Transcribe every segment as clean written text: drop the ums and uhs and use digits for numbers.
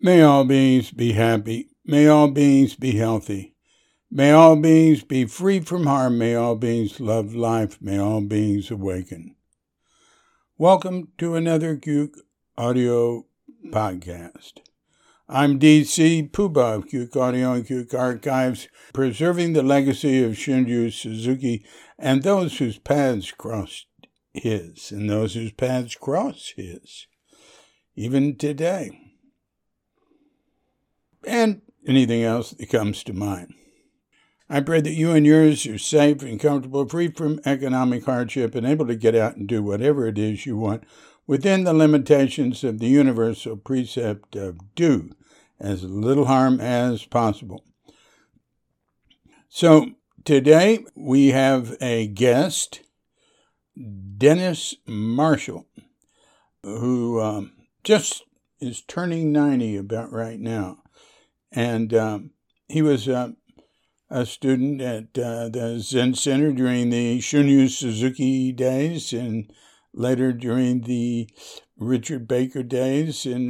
May all beings be happy. May all beings be healthy. May all beings be free from harm. May all beings love life. May all beings awaken. Welcome to another Cuke Audio podcast. I'm DC Puba of Cuke Audio and Cuke Archives, preserving the legacy of Shunryu Suzuki and those whose paths crossed his, and those whose paths cross his, even today. And anything else that comes to mind. I pray that you and yours are safe and comfortable, free from economic hardship, and able to get out and do whatever it is you want within the limitations of the universal precept of do as little harm as possible. So today we have a guest, Dennis Marshall, who just is turning 90 about right now. And he was a student at the Zen Center during the Shunryu Suzuki days and later during the Richard Baker days, and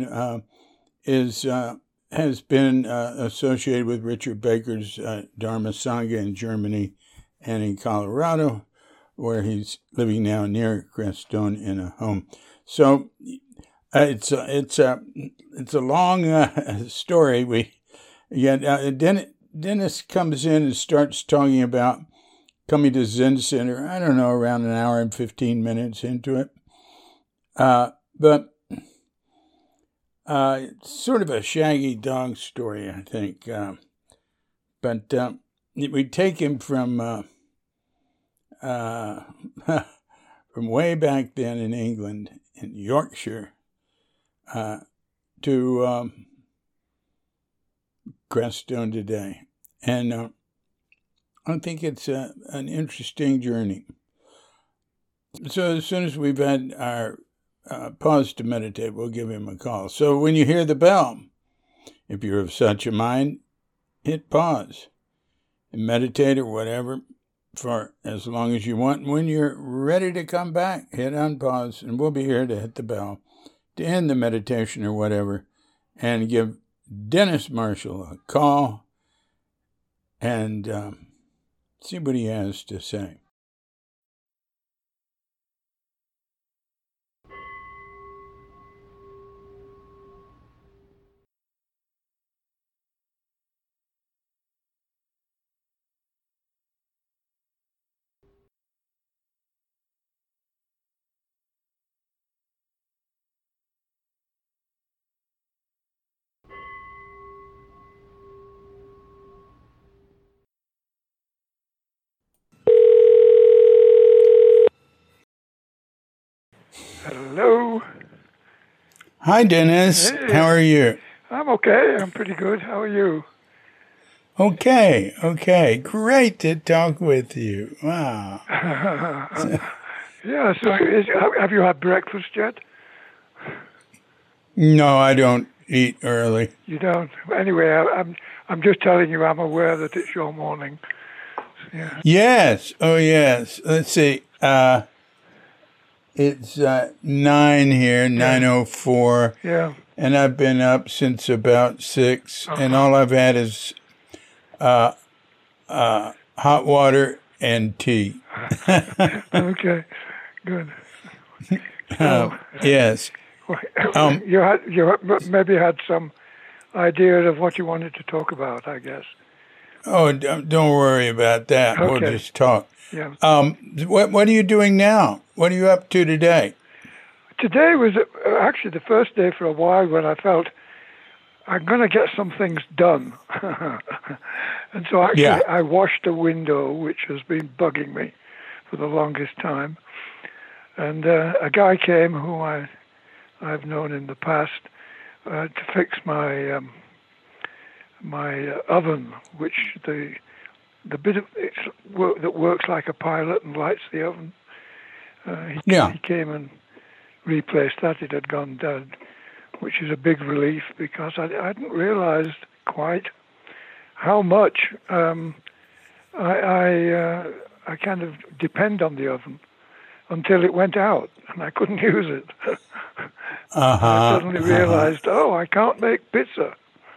has been associated with Richard Baker's Dharma Sangha in Germany and in Colorado, where he's living now near Crestone in a home. So it's a long story. Dennis comes in and starts talking about coming to Zen Center, I don't know, around an hour and 15 minutes into it. But it's sort of a shaggy dog story, I think. But we take him from way back then in England, in Yorkshire, to Crestone today. And I think it's an interesting journey. So as soon as we've had our pause to meditate, we'll give him a call. So when you hear the bell, if you're of such a mind, hit pause and meditate or whatever for as long as you want. And when you're ready to come back, hit unpause, and we'll be here to hit the bell to end the meditation or whatever, and give Dennis Marshall a call and see what he has to say. Hello. Hi, Dennis. Hey. How are you? I'm okay. I'm pretty good. How are you? Okay. Great to talk with you. Wow. Yeah, so have you had breakfast yet? No, I don't eat early. You don't? Anyway, I'm just telling you I'm aware that it's your morning. Yeah. Yes. Oh, yes. Let's see. It's 9 here, 9:04. Yeah. And I've been up since about 6, and all I've had is hot water and tea. Okay, good. Yes. You maybe had some idea of what you wanted to talk about, I guess. Oh, don't worry about that. Okay. We'll just talk. Yeah. What are you doing now? What are you up to today? Today was actually the first day for a while when I felt I'm going to get some things done. And so actually I washed a window, which has been bugging me for the longest time. And a guy came who I've known in the past to fix my my oven, which the bit of that works like a pilot and lights the oven. He came and replaced that. It had gone dead, which is a big relief because I hadn't realized quite how much I kind of depend on the oven until it went out and I couldn't use it. I suddenly realized, I can't make pizza.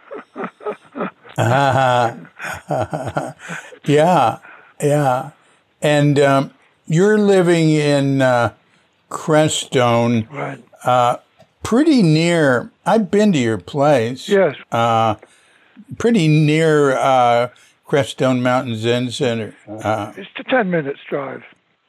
Yeah. And you're living in Crestone. Right. Pretty near, I've been to your place. Yes. Pretty near Crestone Mountain Zen Center. It's a 10 minutes drive.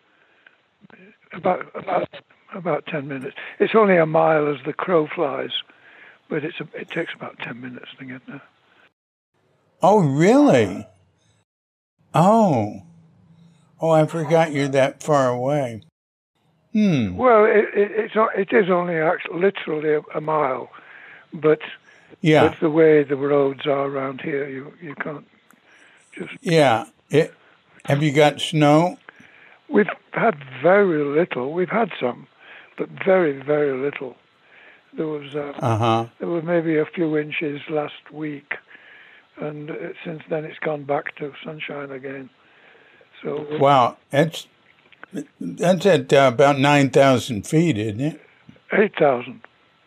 About 10 minutes. It's only a mile as the crow flies, but it takes about 10 minutes to get there. Oh, really? Oh, I forgot you're that far away. Well, it is only literally a mile, but with the way the roads are around here, you can't just... Yeah. Have you got snow? We've had very little. We've had some, but very, very little. There were maybe a few inches last week, and since then it's gone back to sunshine again. So wow, that's at about 9,000 feet, isn't it? 8,000.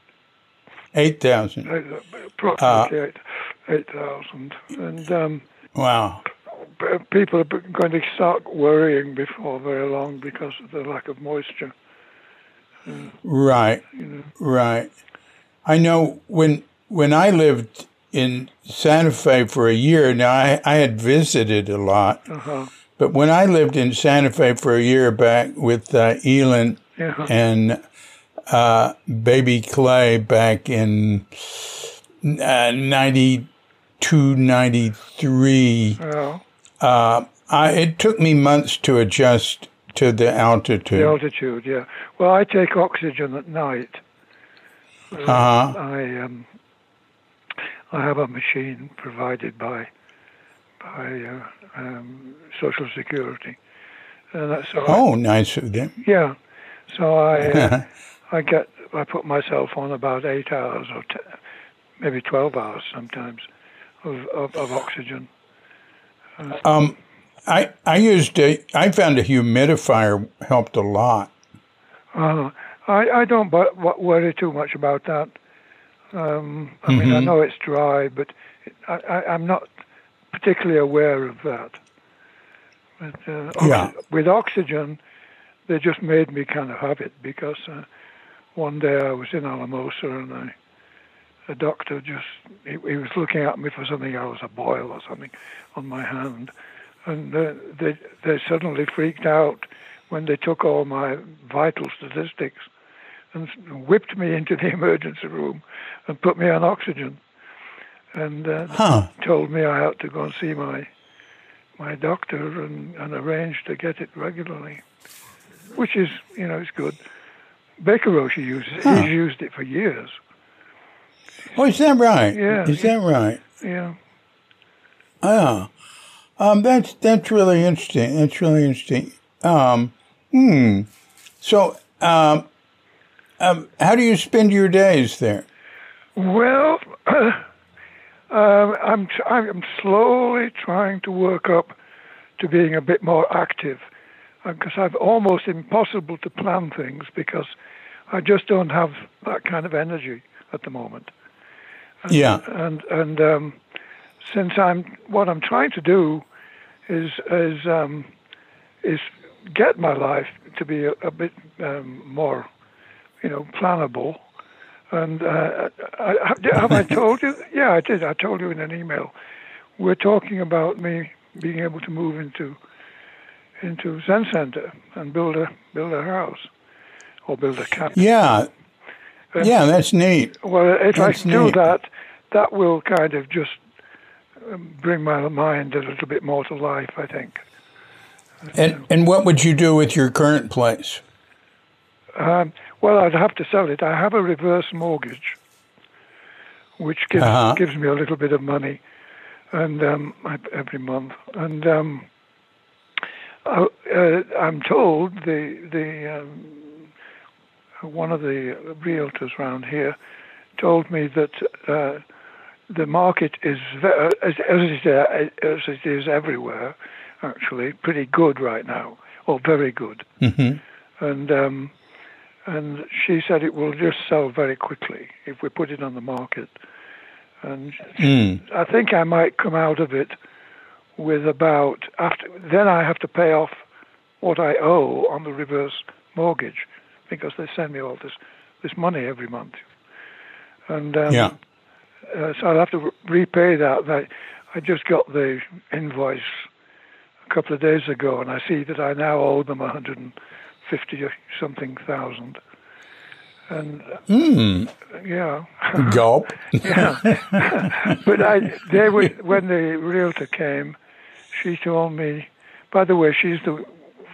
8,000. Approximately 8,000. And wow. People are going to start worrying before very long because of the lack of moisture. Right. Right. I know when I lived in Santa Fe for a year, now I had visited a lot, but when I lived in Santa Fe for a year back with Elin and Baby Clay back in 92, 93, it took me months to adjust to the altitude. The altitude, yeah. Well, I take oxygen at night. I have a machine provided by Social Security. Nice of them. Yeah. So I put myself on about 8 hours or maybe 12 hours sometimes of oxygen. I found a humidifier helped a lot. I don't worry too much about that. I mean, I know it's dry, but I'm not particularly aware of that. But with oxygen, they just made me kind of have it because one day I was in Alamosa and a doctor he was looking at me for something. I was a boil or something on my hand, and they suddenly freaked out when they took all my vital statistics and whipped me into the emergency room and put me on oxygen, and told me I had to go and see my doctor and arrange to get it regularly, which is, it's good. Baker Roshi uses it. He's used it for years. Oh, is that right? Yeah. Is that right? Yeah. Oh. That's really interesting. That's really interesting. So, how do you spend your days there? Well, I'm slowly trying to work up to being a bit more active, because I'm almost impossible to plan things because I just don't have that kind of energy at the moment. And since what I'm trying to do is get my life to be a bit more, plannable. And have I told you? Yeah, I did. I told you in an email. We're talking about me being able to move into Zen Center and build a house or build a cabin. Yeah, that's neat. Well, if I do that, that will kind of just bring my mind a little bit more to life, I think. And what would you do with your current place? Well, I'd have to sell it. I have a reverse mortgage, which gives me a little bit of money, and every month. And I'm told the one of the realtors around here told me that the market is as it is everywhere, actually, pretty good right now, or very good. Mm-hmm. And And she said it will just sell very quickly if we put it on the market. And I think I might come out of it with about, then I have to pay off what I owe on the reverse mortgage, because they send me all this money every month. And so I'll have to repay that. I just got the invoice a couple of days ago, and I see that I now owe them 150-something thousand. And yeah, gulp. Yeah, but when the realtor came, she told me. By the way, she's the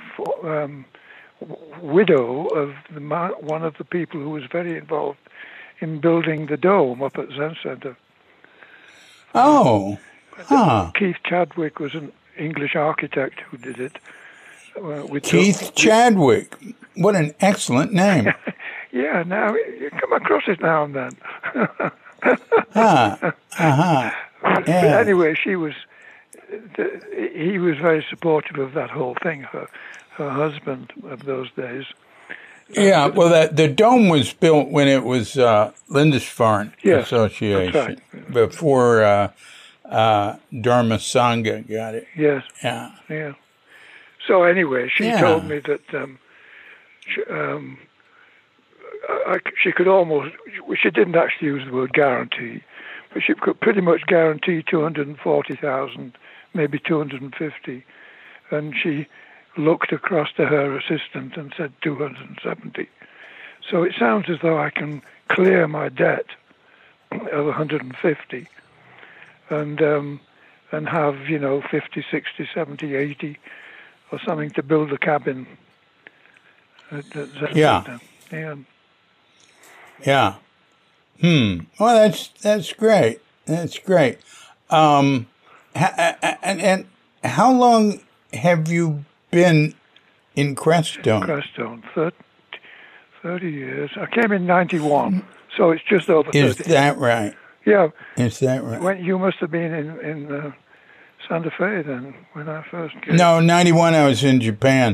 widow of one of the people who was very involved in building the dome up at Zen Center. Oh, Keith Chadwick was an English architect who did it. Keith Chadwick. What an excellent name. Yeah, now you come across it now and then. Yeah. But anyway, he was very supportive of that whole thing. Her husband of those days. Yeah, well, the dome was built when it was Lindisfarne Association, that's right. Before Dharma Sangha got it. Yes. Yeah. So anyway, she told me that she could almost, she didn't actually use the word guarantee, but she could pretty much guarantee 240,000, maybe 250. And she looked across to her assistant and said 270. So it sounds as though I can clear my debt of 150 and have, 50, 60, 70, 80 or something to build a cabin. Yeah. Well, that's great. That's great. And how long have you been in Crestone? Crestone, 30 years. I came in 91, so it's just over 30. Is that right? Yeah. Is that right? You must have been in Santa Fe then, when I first came. No, 91 I was in Japan.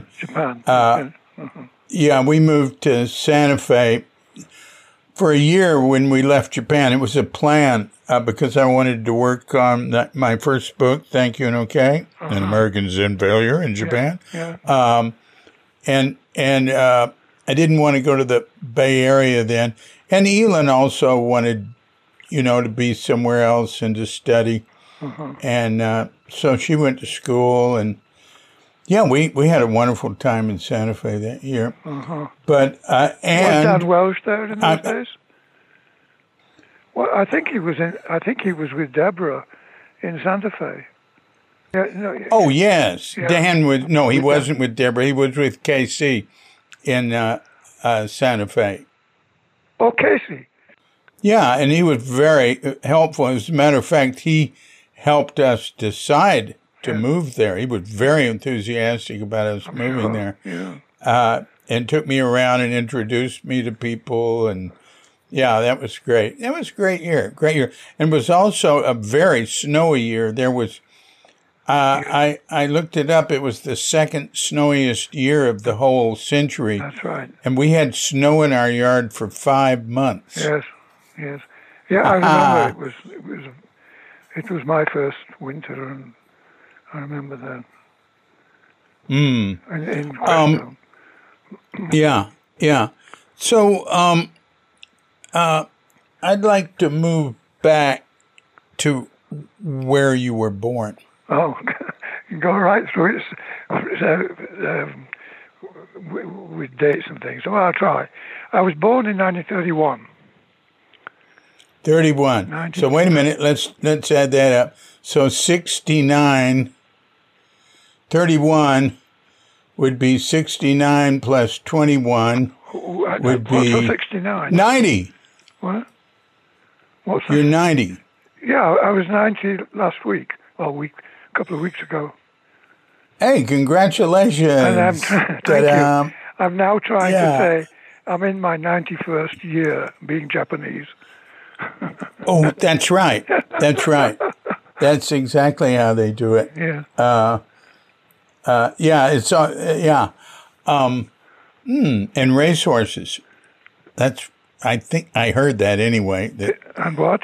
Yeah, we moved to Santa Fe for a year when we left Japan. It was a plan because I wanted to work on my first book, Thank You and Okay, An American Zen Failure in Japan. Yeah. And I didn't want to go to the Bay Area then. And Elin also wanted, to be somewhere else and to study. And so she went to school, and we had a wonderful time in Santa Fe that year. But was Dad Welsh there in those days? Well, I think he was with Deborah in Santa Fe. Oh yes, Dan was he wasn't with Deborah. He was with KC in Santa Fe. Oh, Casey. Yeah, and he was very helpful. As a matter of fact, he helped us decide to move there. He was very enthusiastic about us moving there. And took me around and introduced me to people. And that was great. That was a great year. And it was also a very snowy year. There was, I looked it up. It was the second snowiest year of the whole century. That's right. And we had snow in our yard for 5 months. Yes. Yeah, I remember it was my first winter, and I remember that. In Crestone. Yeah. So, I'd like to move back to where you were born. Oh, go right through it with dates and things. Well, I'll try. I was born in 1931. 31. So wait a minute. Let's add that up. So 69, 31 would be 69 plus 21 would be 69. 90. What? What's You're that? 90. Yeah, I was 90 last week. A couple of weeks ago. Hey, congratulations. And thank you. I'm now trying to say I'm in my 91st year being Japanese. Oh, that's right. That's right. That's exactly how they do it. Yeah. And racehorses. I think I heard that anyway. And what?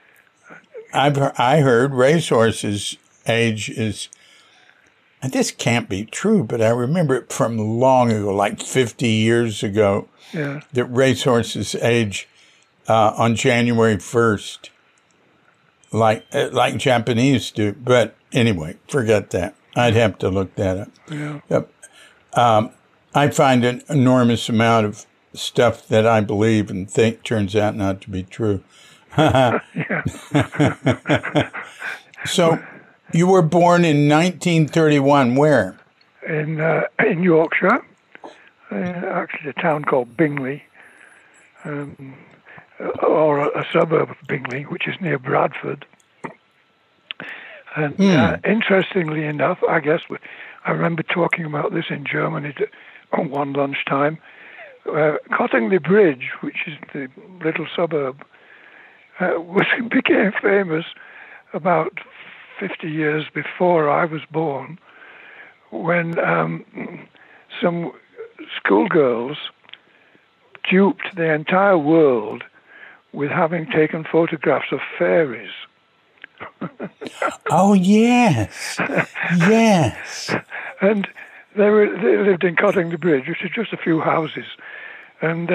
I heard racehorses' age is. And this can't be true, but I remember it from long ago, like 50 years ago, that racehorses age on January 1st, like Japanese do. But anyway, forget that. I'd have to look that up. Yeah. Yep. I find an enormous amount of stuff that I believe and think turns out not to be true. So you were born in 1931. Where? In Yorkshire, actually a town called Bingley, or a suburb of Bingley, which is near Bradford. And interestingly enough, I guess I remember talking about this in Germany on one lunchtime. Cottingley Bridge, which is the little suburb, became famous about 50 years before I was born, when some schoolgirls duped the entire world with having taken photographs of fairies. Oh, yes. Yes. And they lived in Cottingley Bridge, which is just a few houses. And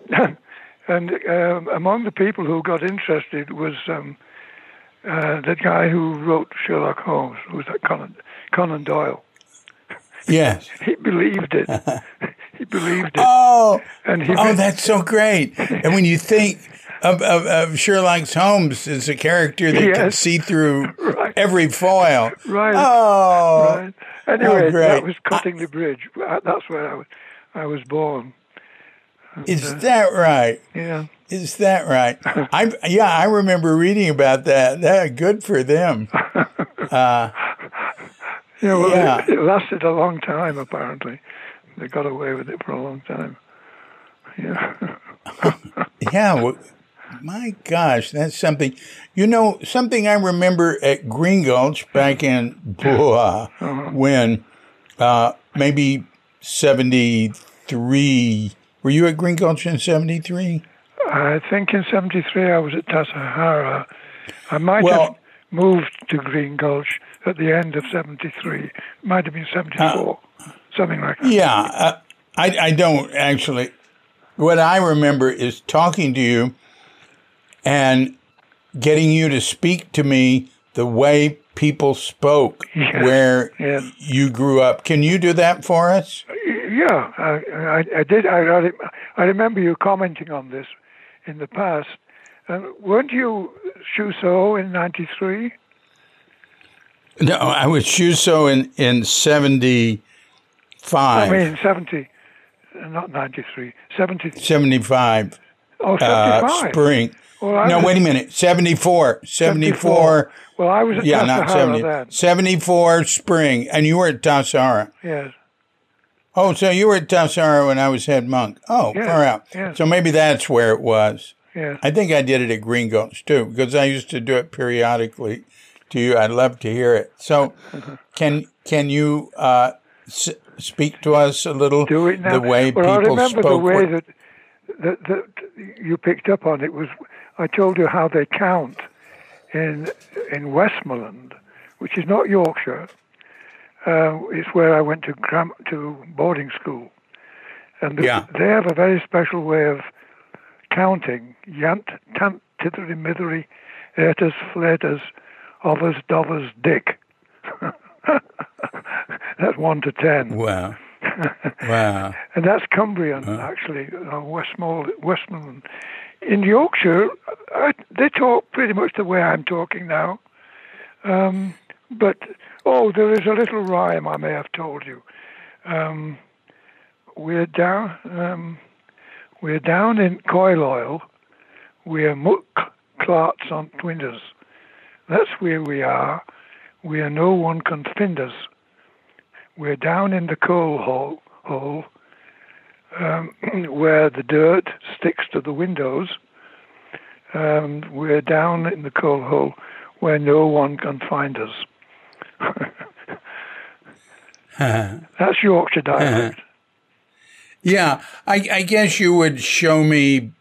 among the people who got interested was the guy who wrote Sherlock Holmes, who was that Conan Doyle. Yes. He believed it. He believed it. Oh, that's so great. And when you think of Sherlock Holmes as a character that can see through every foil. Right. Oh. Right. Anyway, that was Cottingley Bridge. That's where I was born. Is that right? Yeah. Is that right? I remember reading about that. Good for them. It lasted a long time, apparently. They got away with it for a long time. Yeah. Yeah. Well, my gosh, that's something. You know, something I remember at Green Gulch back in when maybe 73. Were you at Green Gulch in 73? I think in 73 I was at Tassajara. I might have moved to Green Gulch at the end of 73. It might have been 74, something like that. Yeah, I don't actually. What I remember is talking to you and getting you to speak to me the way people spoke where you grew up. Can you do that for us? Yeah, I did. I remember you commenting on this in the past. Weren't you Shuso in 93? No, I was Shuso in 75. I mean, 70, not 93, 70. 75. Oh, 75. Spring. Well, wait a minute. 74. 74. Well, I was at Tassajara not 70. then. 74 spring. And you were at Tassajara. Yes. Oh, so you were at Tassajara when I was head monk. Oh, far out. Yes. So maybe that's where it was. Yes. I think I did it at Green Gulch, too, because I used to do it periodically to you. I'd love to hear it. So can you speak to us a little do it now. The way people spoke? I remember the way that you picked up on it was, I told you how they count in Westmoreland, which is not Yorkshire. It's where I went to boarding school. And they have a very special way of counting. Yant, tant, tithery, mithery, eaters, flaters, overs, dovers, dick. That's 1 to 10. Wow. Wow. And that's Cumbrian, actually, Westmoreland. In Yorkshire, they talk pretty much the way I'm talking now. But, there is a little rhyme I may have told you. We're down in coil oil. We're muck clarts on twinders. That's where we are. Where no one can find us. We're down in the coal hole where the dirt sticks to the windows. We're down in the coal hole where no one can find us. That's Yorkshire dialect. Yeah, I guess you would show me,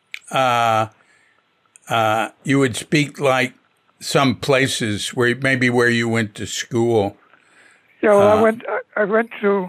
you would speak like some places where you went to school. Yeah, well, I went to,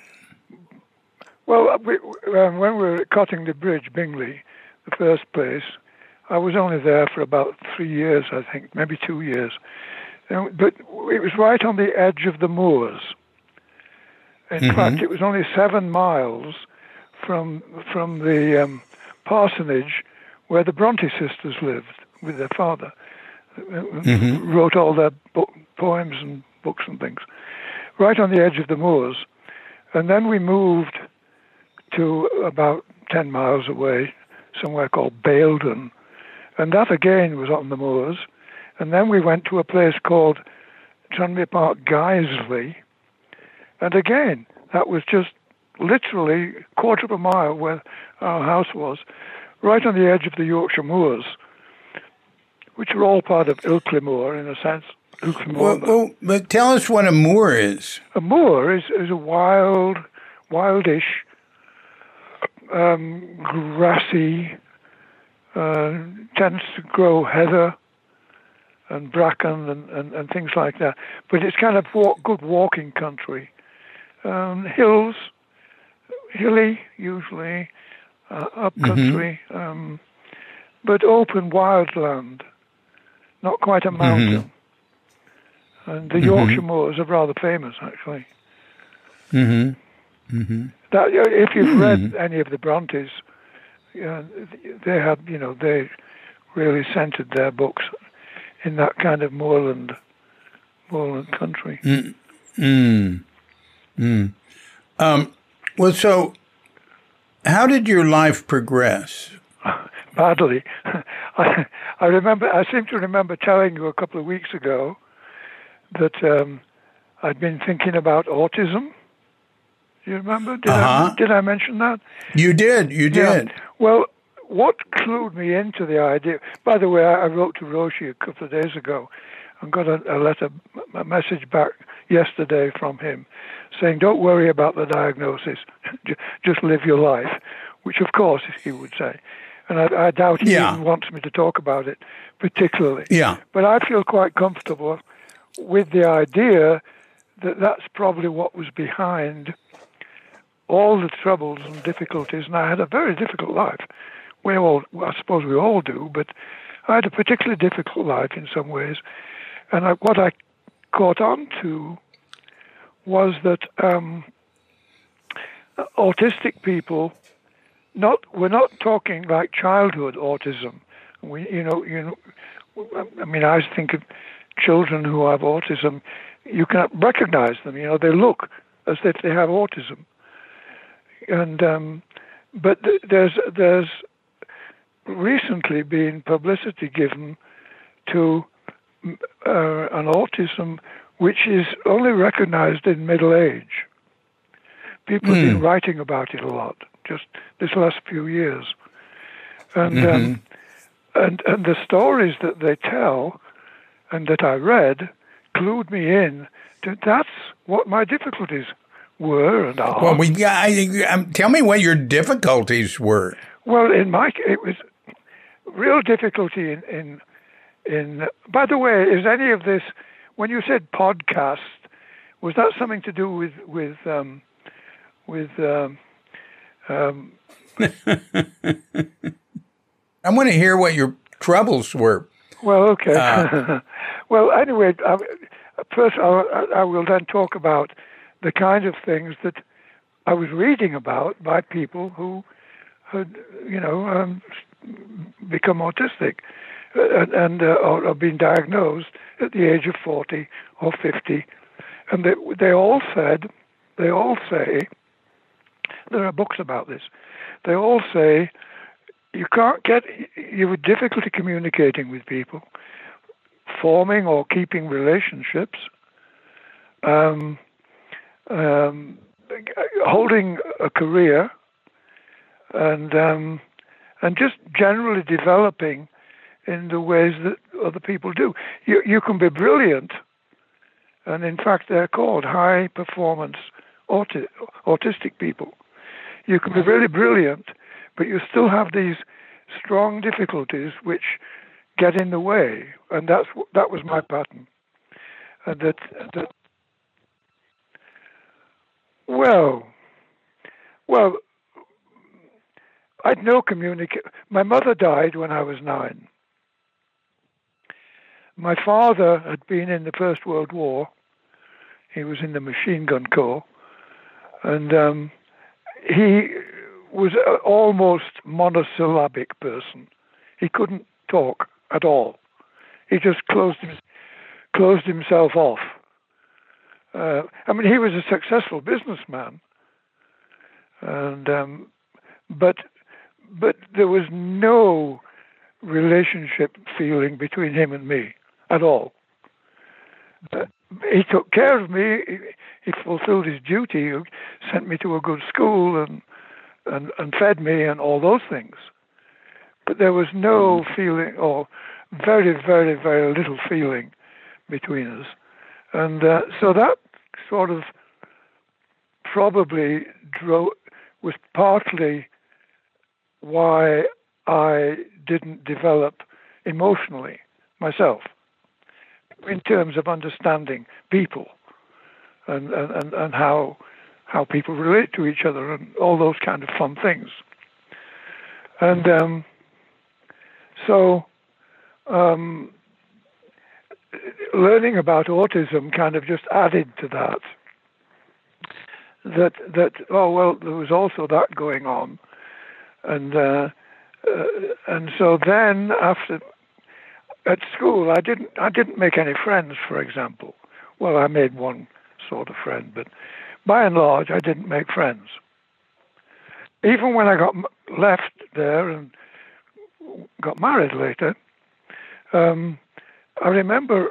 well, when we were at Cottingley Bridge, Bingley, the first place, I was only there for about 3 years, I think, maybe 2 years. But it was right on the edge of the moors. In fact, it was only 7 miles from the parsonage where the Bronte sisters lived with their father. Wrote all their poems and books and things. Right on the edge of the moors. And then we moved to about 10 miles away, somewhere called Baildon. And that again was on the moors. And then we went to a place called Tranmere Park Guiseley. And again, that was just literally a quarter of a mile where our house was, right on the edge of the Yorkshire Moors, which are all part of Ilkley Moor in a sense. Well, but tell us what a moor is. A moor is a wildish, grassy, tends to grow heather and bracken and things like that. But it's kind of good walking country. Hills, hilly usually, up country, but open wild land, not quite a mountain. And the Yorkshire Moors are rather famous, actually. That if you've read any of the Brontes, they had, they really centered their books in that kind of moorland country. Well, so how did your life progress? Badly. I seem to remember telling you a couple of weeks ago that I'd been thinking about autism. Do you remember? Did I mention that? You did. Yeah. Well, what clued me into the idea, by the way, I wrote to Roshi a couple of days ago and got a message back yesterday from him saying, don't worry about the diagnosis, just live your life, which of course he would say. And I doubt he even wants me to talk about it particularly. Yeah. But I feel quite comfortable with the idea that that's probably what was behind all the troubles and difficulties. And I had a very difficult life. I suppose we all do, but I had a particularly difficult life in some ways. And what I caught on to was that autistic people, we're not talking like childhood autism. I think of children who have autism, you can recognize them. They look as if they have autism. And but there's recently been publicity given to an autism which is only recognized in middle age. People have been writing about it a lot just this last few years, and the stories that they tell and that I read clued me in to that's what my difficulties were and are. Well, tell me what your difficulties were. Well, it was real difficulty in. By the way, is any of this, when you said podcast, was that something to do with I want to hear what your troubles were. Well, okay. Well, anyway, first I will then talk about the kind of things that I was reading about by people who had, become autistic and or been diagnosed at the age of 40 or 50. And they all say, there are books about this, they all say you have difficulty communicating with people, forming or keeping relationships, holding a career, and just generally developing in the ways that other people do. You can be brilliant, and in fact they're called high performance autistic people. You can be really brilliant, but you still have these strong difficulties which get in the way, and that was my pattern. And that well, I'd no communication. My mother died when I was 9. My father had been in the First World War. He was in the Machine Gun Corps, and he was an almost monosyllabic person. He couldn't talk at all. He just closed himself off. I mean, he was a successful businessman, and but there was no relationship feeling between him and me at all. He took care of me. He fulfilled his duty. He sent me to a good school and fed me and all those things. But there was no feeling, or very, very, very little feeling between us. And so that sort of probably was partly why I didn't develop emotionally myself in terms of understanding people and how people relate to each other and all those kind of fun things. And so learning about autism kind of just added to that. Oh well, there was also that going on, and so then after at school, I didn't make any friends. For example, well, I made one sort of friend, but by and large, I didn't make friends. Even when I got left there and got married later, I remember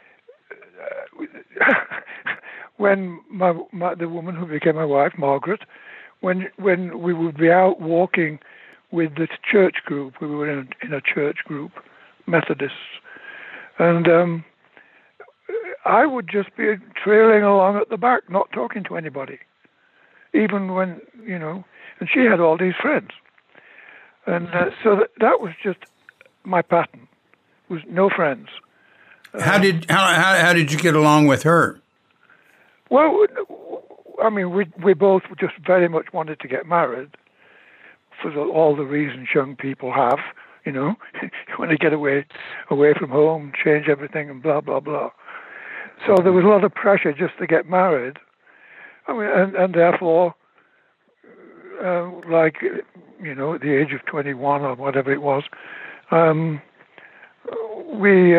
when the woman who became my wife, Margaret, when we would be out walking with the church group, we were in a church group, Methodists, and I would just be trailing along at the back, not talking to anybody, even when, and she had all these friends. And so that was just my pattern, was no friends. How did you get along with her? Well, I mean, we both just very much wanted to get married for all the reasons young people have, you want to get away from home, change everything, and blah, blah, blah. So there was a lot of pressure just to get married. I mean, and therefore, like, at the age of 21 or whatever it was, we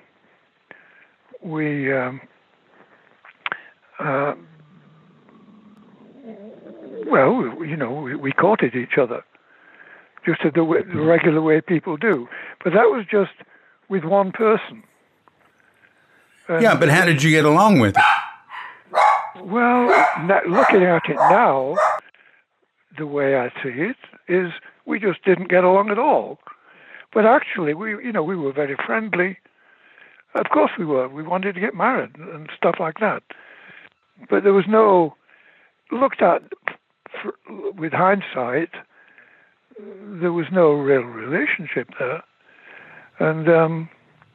courted each other, just the regular way people do. But that was just with one person. Yeah, but how did you get along with it? Well, looking at it now, the way I see it is we just didn't get along at all. But actually, we were very friendly. Of course we were. We wanted to get married and stuff like that. But there was no, looked at with hindsight, there was no real relationship there. And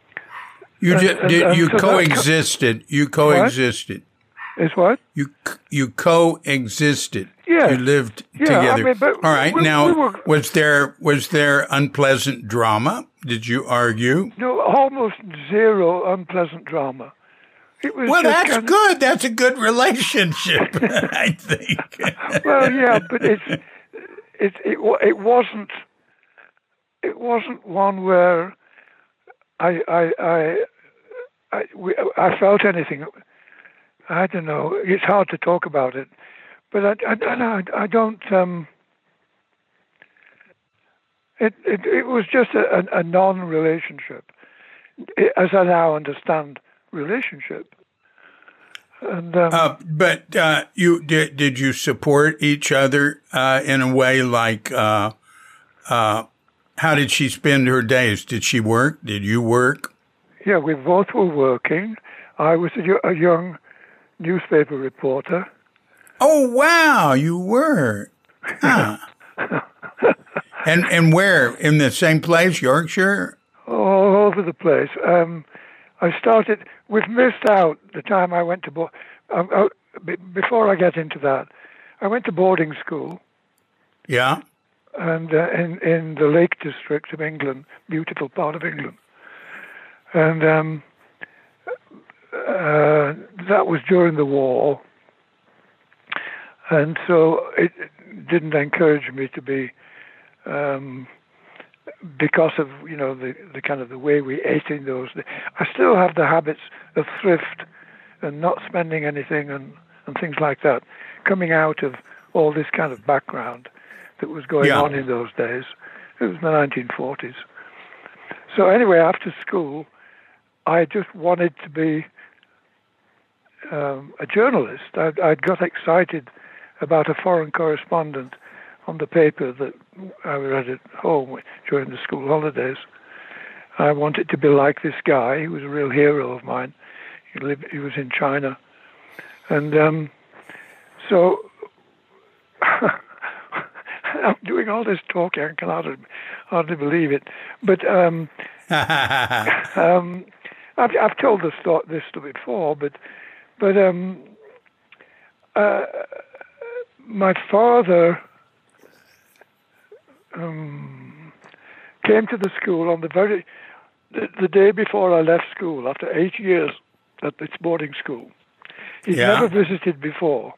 you coexisted. You coexisted. Is what? You coexisted. Yeah. You lived together. All right. Was there unpleasant drama? Did you argue? No, almost zero unpleasant drama. It was that's good. That's a good relationship, I think. Well, yeah, but it wasn't one where I felt anything. I don't know. It's hard to talk about it, but I don't. It was just a non-relationship, as I now understand relationship. And but you did you support each other in a way like how did she spend her days? Did she work? Did you work? Yeah, we both were working. I was a young newspaper reporter. Oh, wow, you were. Huh. And where? In the same place, Yorkshire? All over the place. We've missed out the time I went to, before I get into that, I went to boarding school. Yeah. And in the Lake District of England, beautiful part of England. And that was during the war. And so it didn't encourage me to be, because of, the kind of the way we ate in those days. I still have the habits of thrift and not spending anything and things like that, coming out of all this kind of background that was going on in those days. It was the 1940s. So anyway, after school, I just wanted to be a journalist. I'd got excited about a foreign correspondent on the paper that I read at home during the school holidays. I wanted to be like this guy. He was a real hero of mine. He was in China. And so I'm doing all this talking. I can hardly believe it. But I've told this story before. But my father came to the school on the day before I left school, after 8 years at this boarding school. He'd never visited before.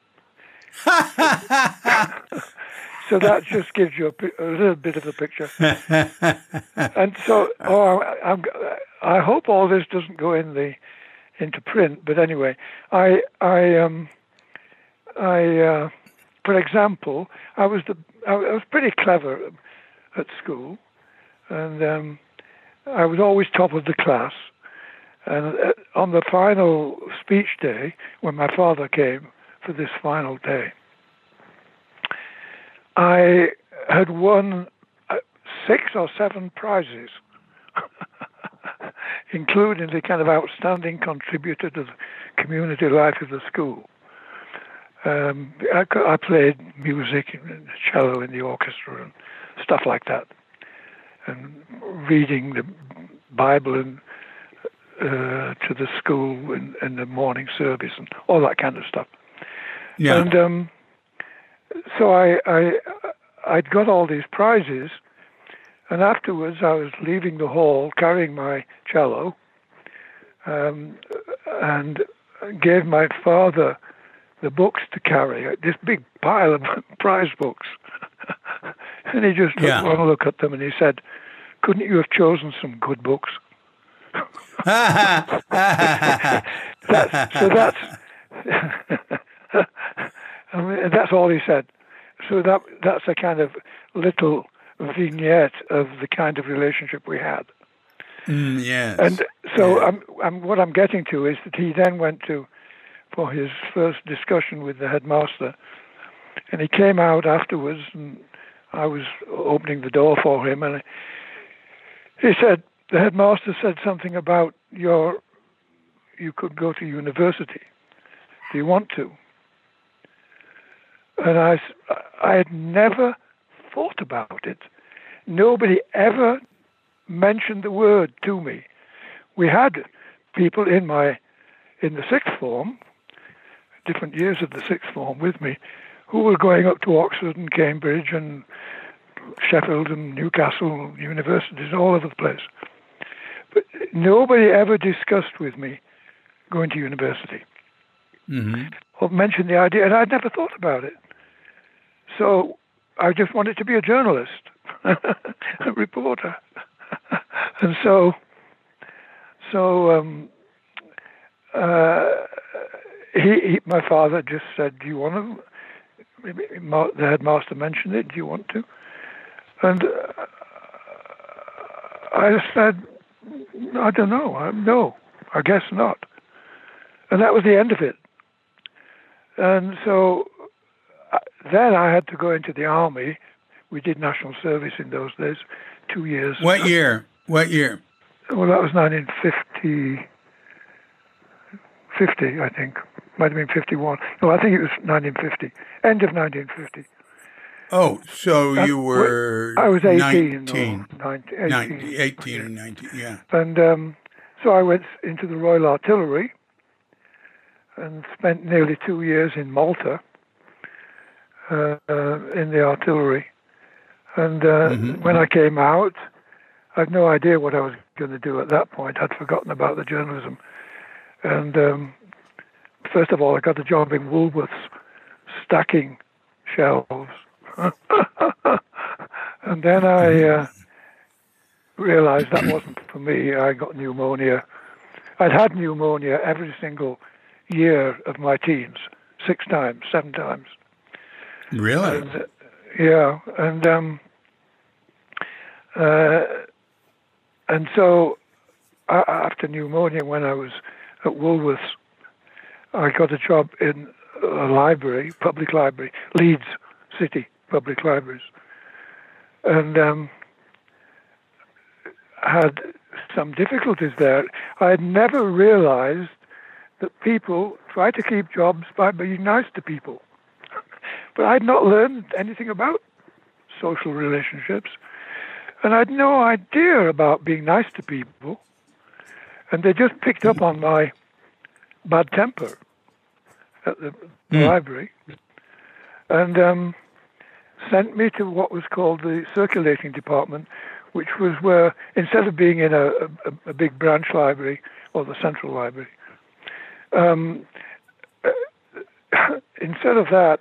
So that just gives you a little bit of a picture. And so, I hope all this doesn't go into print. But anyway, I for example, I was pretty clever at school, and I was always top of the class. And on the final speech day, when my father came for this final day, I had won 6 or 7 prizes, including the kind of outstanding contributor to the community life of the school. I played music, and cello in the orchestra and stuff like that, and reading the Bible to the school in the morning service and all that kind of stuff. Yeah. And so I'd got all these prizes, and afterwards I was leaving the hall carrying my cello, and gave my father the books to carry, this big pile of prize books. And he just took one look at them and he said, "Couldn't you have chosen some good books?" That's I mean, that's all he said. So that's a kind of little vignette of the kind of relationship we had. Yes. And so what I'm getting to is that he then went for his first discussion with the headmaster, and he came out afterwards, and I was opening the door for him, and he said, the headmaster said something about you could go to university. Do you want to? And I had never thought about it. Nobody ever mentioned the word to me. We had people in the sixth form, different years of the sixth form with me, who were going up to Oxford and Cambridge and Sheffield and Newcastle universities all over the place. But nobody ever discussed with me going to university. Mm-hmm. Or mentioned the idea, and I'd never thought about it. So I just wanted to be a journalist, a reporter. And so my father just said, "Do you want to?" The headmaster mentioned it. "Do you want to?" And I said, "I don't know. No, I guess not." And that was the end of it. And so then I had to go into the army. We did national service in those days, 2 years. What year? Well, that was 1950, I think. Might have been 51. No, I think it was 1950, end of 1950. Oh, so you were I was 18. 19. Or 19, 18 or 19, yeah. And so I went into the Royal Artillery and spent nearly 2 years in Malta in the artillery. And when I came out, I had no idea what I was going to do at that point. I'd forgotten about the journalism. And first of all, I got a job in Woolworths stacking shelves. And then I realized that wasn't for me. I got pneumonia. I'd had pneumonia every single year of my teens, 6 times, 7 times. Really? And, yeah. And so after pneumonia, when I was at Woolworths, I got a job in a library, public library, Leeds City Public Libraries, and had some difficulties there. I had never realized that people try to keep jobs by being nice to people. But I'd not learned anything about social relationships, and I had no idea about being nice to people. And they just picked up on my bad temper at the library and sent me to what was called the circulating department, which was where, instead of being in a big branch library or the central library, instead of that,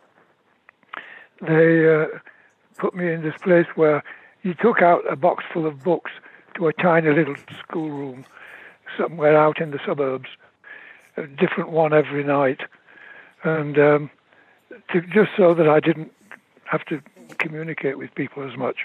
they put me in this place where you took out a box full of books to a tiny little schoolroom somewhere out in the suburbs, a different one every night, and just so that I didn't have to communicate with people as much.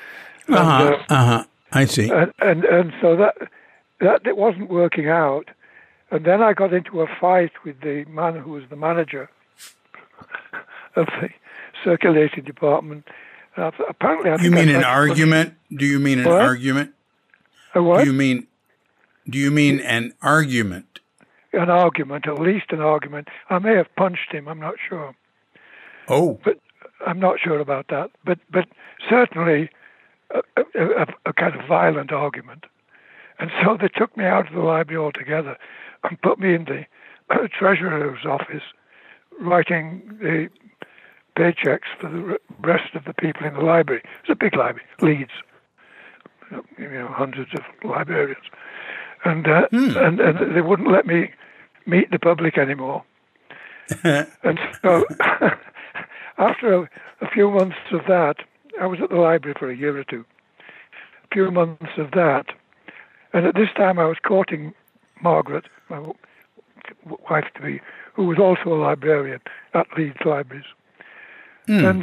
I see. And so that it wasn't working out. And then I got into a fight with the man who was the manager of the circulating department. And apparently, you mean an argument? Do you mean an argument? A what? Do you mean an argument? An argument, at least an argument. I may have punched him. I'm not sure. Oh, but I'm not sure about that. But certainly a kind of violent argument. And so they took me out of the library altogether and put me in the treasurer's office, writing the paychecks for the rest of the people in the library. It's a big library, Leeds, hundreds of librarians, and they wouldn't let me meet the public anymore. And so, after a few months of that, I was at the library for a year or two. A few months of that, and at this time I was courting Margaret, my wife-to-be, who was also a librarian at Leeds Libraries. And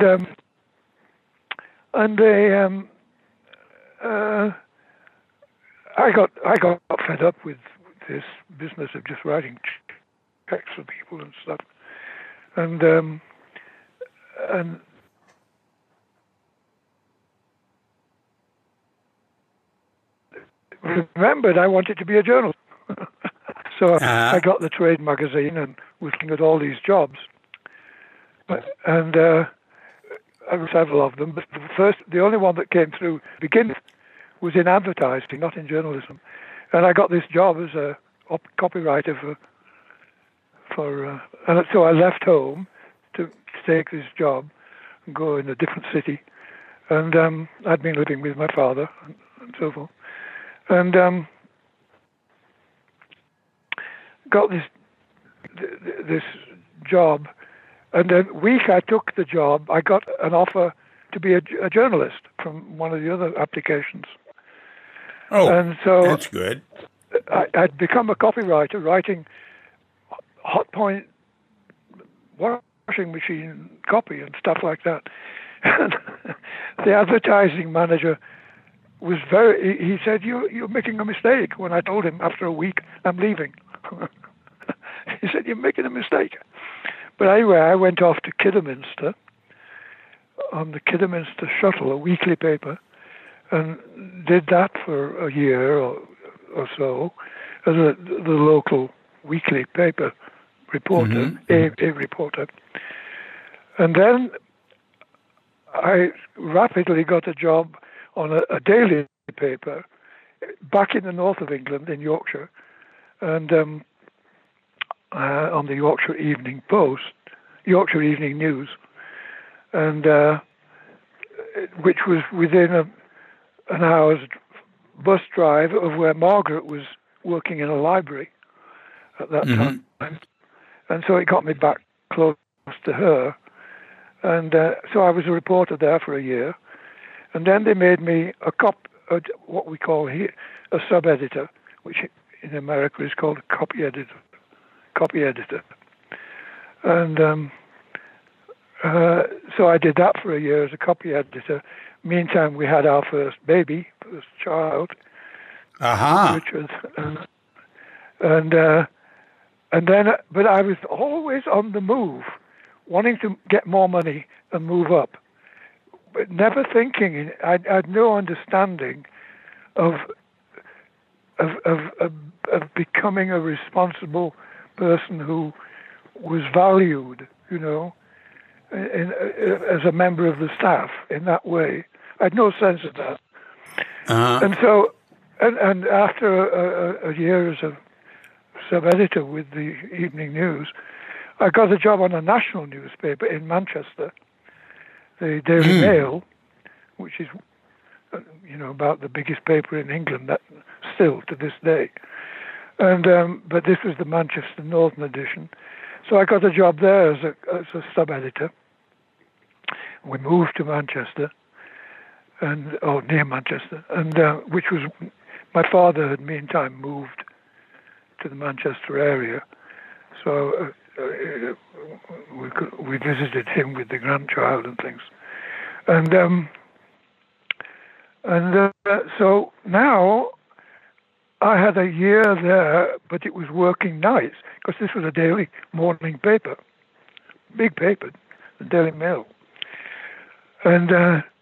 they, I got fed up with this business of just writing checks for people and stuff, and remembered I wanted to be a journalist. So I got the Trade magazine and was looking at all these jobs. And there were several of them, but the only one that came through to begin with was in advertising, not in journalism. And I got this job as a copywriter and so I left home to take this job and go in a different city. And I'd been living with my father and so forth. And got this job. And the week I took the job, I got an offer to be a journalist from one of the other applications. Oh, and so that's good. I'd become a copywriter, writing hot point washing machine copy and stuff like that. And the advertising manager was he said, you're making a mistake. When I told him after a week, I'm leaving. He said, you're making a mistake. But anyway, I went off to Kidderminster on the Kidderminster Shuttle, a weekly paper, and did that for a year or so as the local weekly paper reporter, a reporter. And then I rapidly got a job on a daily paper back in the north of England, in Yorkshire, and on the Yorkshire Evening Post, Yorkshire Evening News, and which was within an hour's bus drive of where Margaret was working in a library at that time. And so it got me back close to her. And so I was a reporter there for a year. And then they made me what we call here a sub-editor, which in America is called a copy editor. And so I did that for a year as a copy editor. Meantime, we had our first child. Which was, and then, but I was always on the move, wanting to get more money and move up, but never thinking. I had no understanding of becoming a responsible person who was valued, as a member of the staff in that way. I had no sense of that. And so, and after a year as a sub-editor with the Evening News, I got a job on a national newspaper in Manchester, the Daily Mail, which is, about the biggest paper in England still to this day. And but this was the Manchester Northern edition. So I got a job there as a sub-editor. We moved to Manchester, near Manchester, and which was, my father had meantime moved to the Manchester area, so we visited him with the grandchild and things, and so now I had a year there, but it was working nights because this was a daily morning paper, big paper, the Daily Mail. And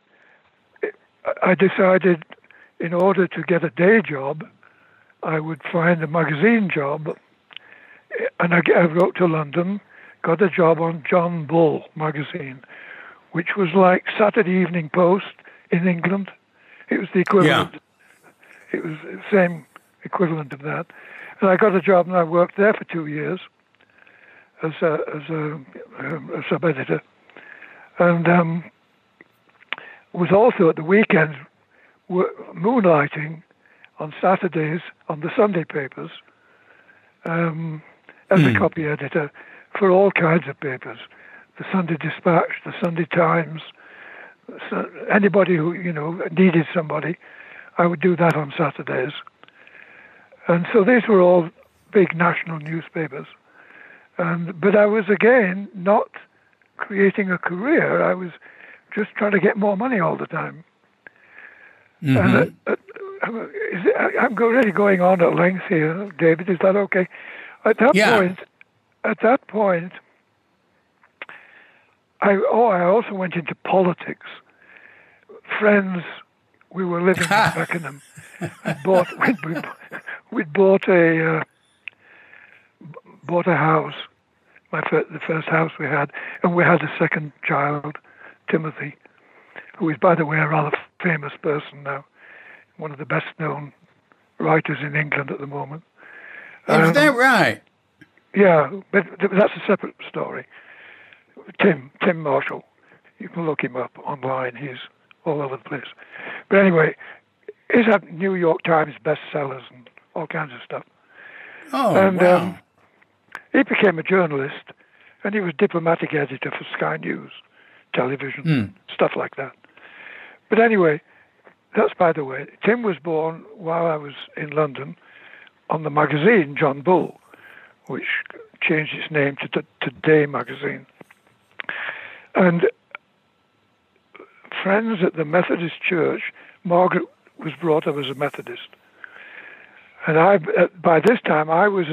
I decided in order to get a day job, I would find a magazine job. And I wrote to London, got a job on John Bull magazine, which was like Saturday Evening Post in England. It was the equivalent. Yeah. It was the same equivalent of that. And I got a job and I worked there for 2 years as a sub-editor. And was also at the weekends moonlighting on Saturdays on the Sunday papers as a copy editor for all kinds of papers, the Sunday Dispatch, the Sunday Times, anybody who needed somebody, I would do that on Saturdays. And so these were all big national newspapers. But I was again not creating a career. I was just trying to get more money all the time. And I'm really going on at length here, David. Is that okay? At that point, I also went into politics. Friends, we were living in Beckenham. We'd bought a house, the first house we had, and we had a second child, Timothy, who is, by the way, a rather famous person now, one of the best-known writers in England at the moment. Is that right? Yeah, but that's a separate story. Tim Marshall. You can look him up online. He's all over the place. But anyway, he's had New York Times bestsellers and all kinds of stuff. Oh, and, wow. He became a journalist, and he was diplomatic editor for Sky News, television, stuff like that. But anyway, that's by the way. Tim was born while I was in London on the magazine John Bull, which changed its name to Today magazine. And friends at the Methodist Church, Margaret was brought up as a Methodist. And by this time, I was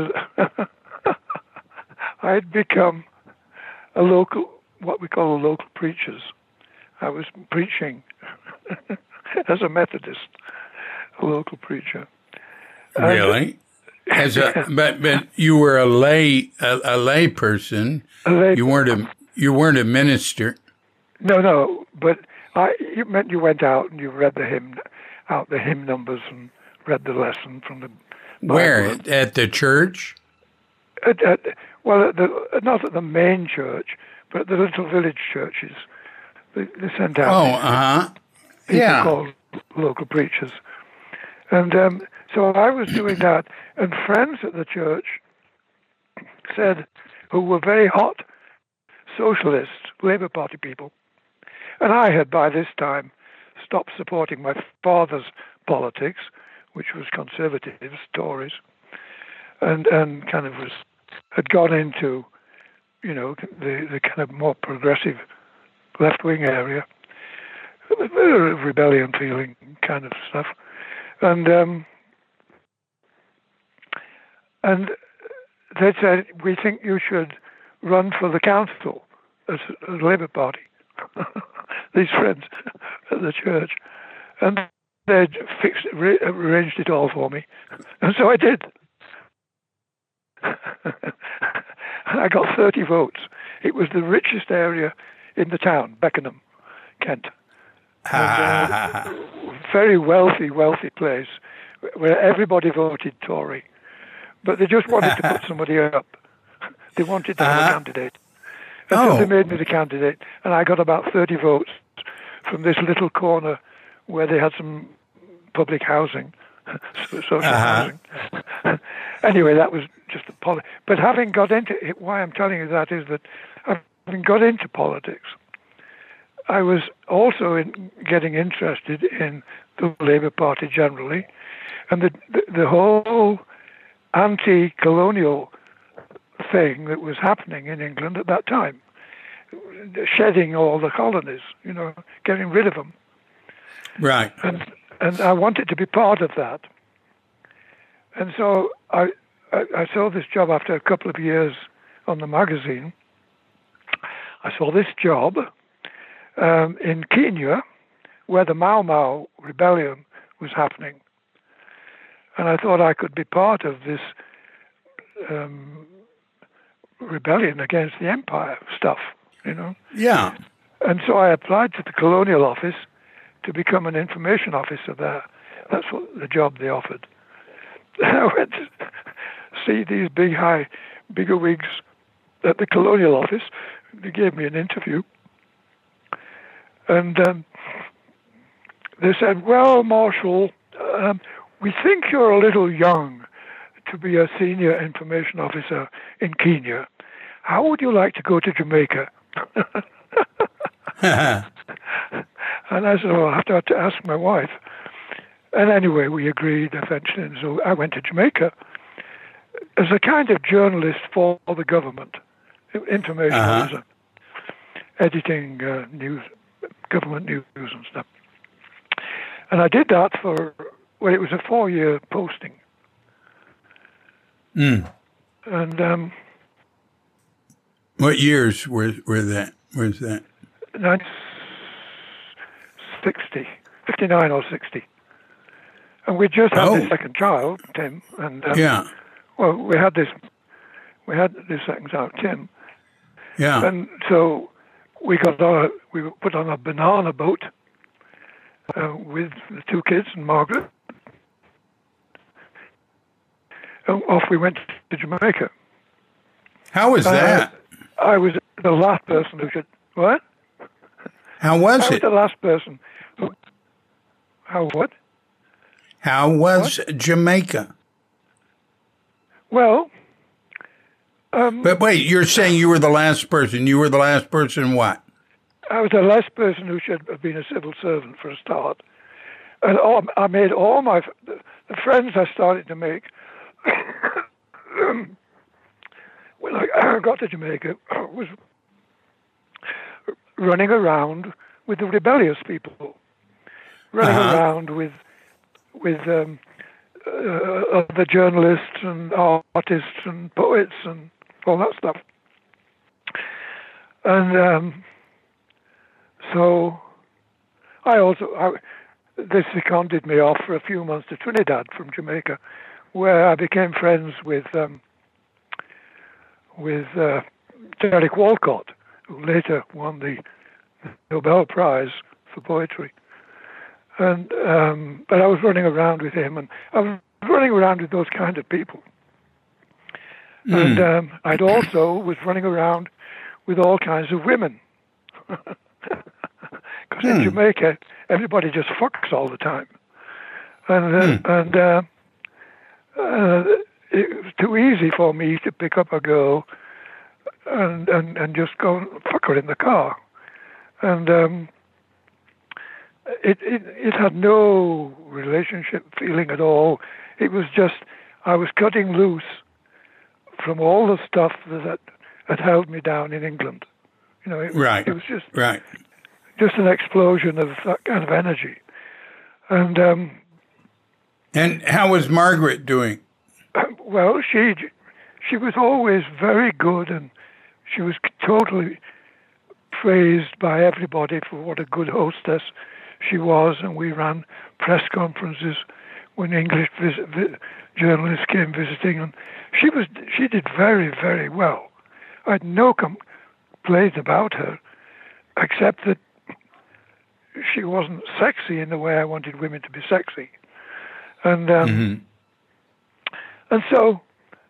I had become a local, what we call a local preachers. I was preaching as a Methodist, a local preacher. Really? But you were a lay person. You weren't a minister. No. But You meant you went out and you read the hymn numbers and read the lesson from the Bible. Where? At the church? Well, not at the main church, but at the little village churches. They sent out people called local preachers. And so I was doing that, and friends at the church said, who were very hot socialist Labour Party people, and I had by this time stopped supporting my father's politics, which was conservatives, Tories, and kind of had gone into, the kind of more progressive left-wing area, rebellion feeling kind of stuff, and they said, we think you should run for the council as a Labour Party. These friends at the church, and they'd arranged it all for me, and so I did. I got 30 votes. It was the richest area in the town, Beckenham, Kent. And, very wealthy place where everybody voted Tory, but they just wanted to put somebody up. They wanted to have a candidate. And so they made me the candidate, and I got about 30 votes from this little corner where they had some public housing, social housing. Anyway, that was just a But having got into it, why I'm telling you that is that having got into politics, I was also getting interested in the Labour Party generally, and the whole anti-colonial thing that was happening in England at that time, shedding all the colonies, getting rid of them. Right. And I wanted to be part of that. And so I saw this job after a couple of years on the magazine. I saw this job in Kenya, where the Mau Mau rebellion was happening. And I thought I could be part of this rebellion against the empire stuff, Yeah. And so I applied to the colonial office to become an information officer there. That's what the job they offered. I went to see these bigger wigs at the colonial office. They gave me an interview. And they said, well, Marshall, we think you're a little young to be a senior information officer in Kenya. How would you like to go to Jamaica? And I said, well, I'll have to ask my wife. And anyway, we agreed eventually. And so I went to Jamaica as a kind of journalist for the government, information officer, editing news, government news and stuff. And I did that it was a 4-year posting. Mm. And what years were that? Was that? 59 or 60. And we just had the second child, Tim. And well, we had this second child, Tim. Yeah. And so we were put on a banana boat with the 2 kids and Margaret. And off we went to Jamaica. How was that? I was the last person who should... What? How was it? I was the last person who... How what? How was Jamaica? Well... but wait, you're saying you were the last person. You were the last person what? I was the last person who should have been a civil servant for a start. And I made all the friends I started to make... when I got to Jamaica, I was running around with the rebellious people, running around with other journalists and artists and poets and all that stuff. And so they seconded me off for a few months to Trinidad from Jamaica, where I became friends with Derek Walcott, who later won the Nobel Prize for poetry. And but I was running around with him, and I was running around with those kind of people. And I'd also was running around with all kinds of women. Because in Jamaica, everybody just fucks all the time. And it was too easy for me to pick up a girl and just go and fuck her in the car. And it had no relationship feeling at all. It was just, I was cutting loose from all the stuff that had held me down in England. You know, it was just an explosion of that kind of energy. And how was Margaret doing? Well, she was always very good, and she was totally praised by everybody for what a good hostess she was. And we ran press conferences when English journalists came visiting, and she did very, very well. I had no complaints about her, except that she wasn't sexy in the way I wanted women to be sexy. And and so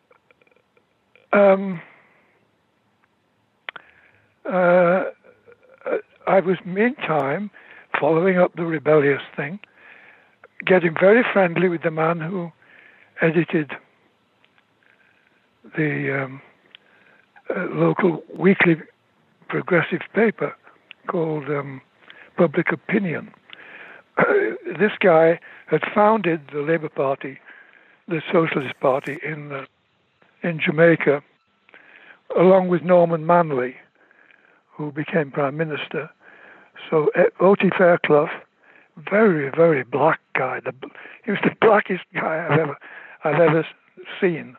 I was meantime following up the rebellious thing, getting very friendly with the man who edited the local weekly progressive paper called Public Opinion. This guy had founded the Labour Party, the Socialist Party in Jamaica, along with Norman Manley, who became Prime Minister. So O.T. Fairclough, very, very black guy. He was the blackest guy I've ever seen.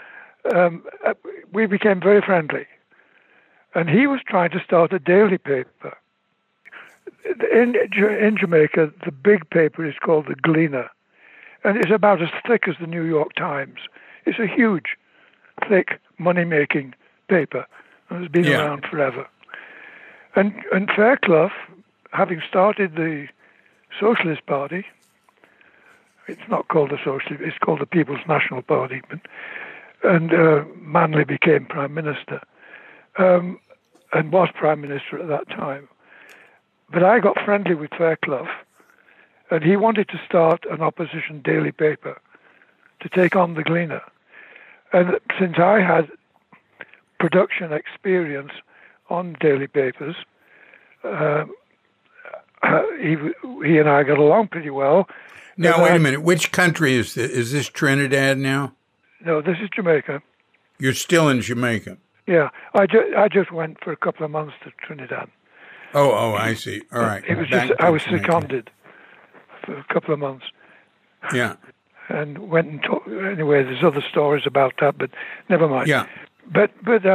We became very friendly. And he was trying to start a daily paper. In Jamaica, the big paper is called the Gleaner. And it's about as thick as the New York Times. It's a huge, thick, money-making paper. And it's been around forever. And Fairclough, having started the Socialist Party, it's not called the Socialist, it's called the People's National Party, and Manley became Prime Minister, and was Prime Minister at that time. But I got friendly with Fairclough, and he wanted to start an opposition daily paper to take on the Gleaner. And since I had production experience on daily papers, he and I got along pretty well. Now, wait a minute. Which country is this? Is this Trinidad now? No, this is Jamaica. You're still in Jamaica? Yeah. I just went for a couple of months to Trinidad. Oh, I see. All right. It was I was seconded for a couple of months. Yeah. And went and talked. Anyway, there's other stories about that, but never mind. Yeah. But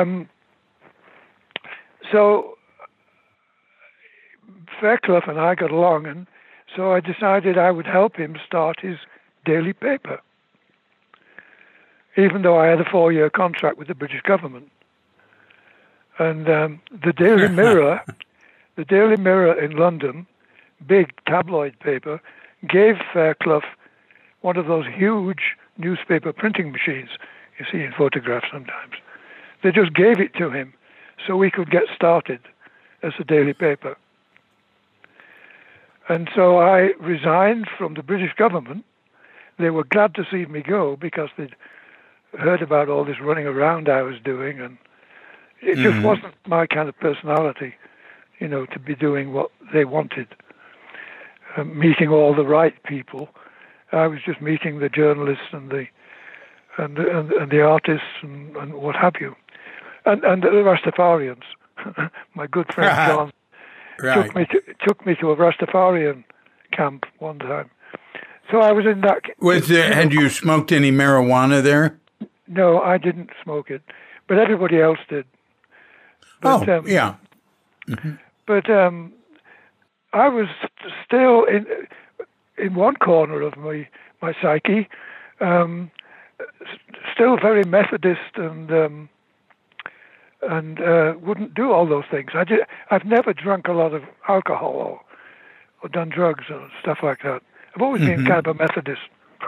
so Fairclough and I got along, and so I decided I would help him start his daily paper, even though I had a 4-year contract with the British government. And the Daily Mirror, in London, big tabloid paper, gave Fairclough one of those huge newspaper printing machines you see in photographs sometimes. They just gave it to him so we could get started as a daily paper. And so I resigned from the British government. They were glad to see me go because they'd heard about all this running around I was doing, and it just wasn't my kind of personality, to be doing what they wanted, meeting all the right people. I was just meeting the journalists and the artists and what have you, and the Rastafarians. My good friend John took me to a Rastafarian camp one time. So I was in that. Had you smoked any marijuana there? No, I didn't smoke it, but everybody else did. But, yeah. But I was still in one corner of my psyche, still very Methodist and wouldn't do all those things. I've never drunk a lot of alcohol or done drugs or stuff like that. I've always been kind of a Methodist.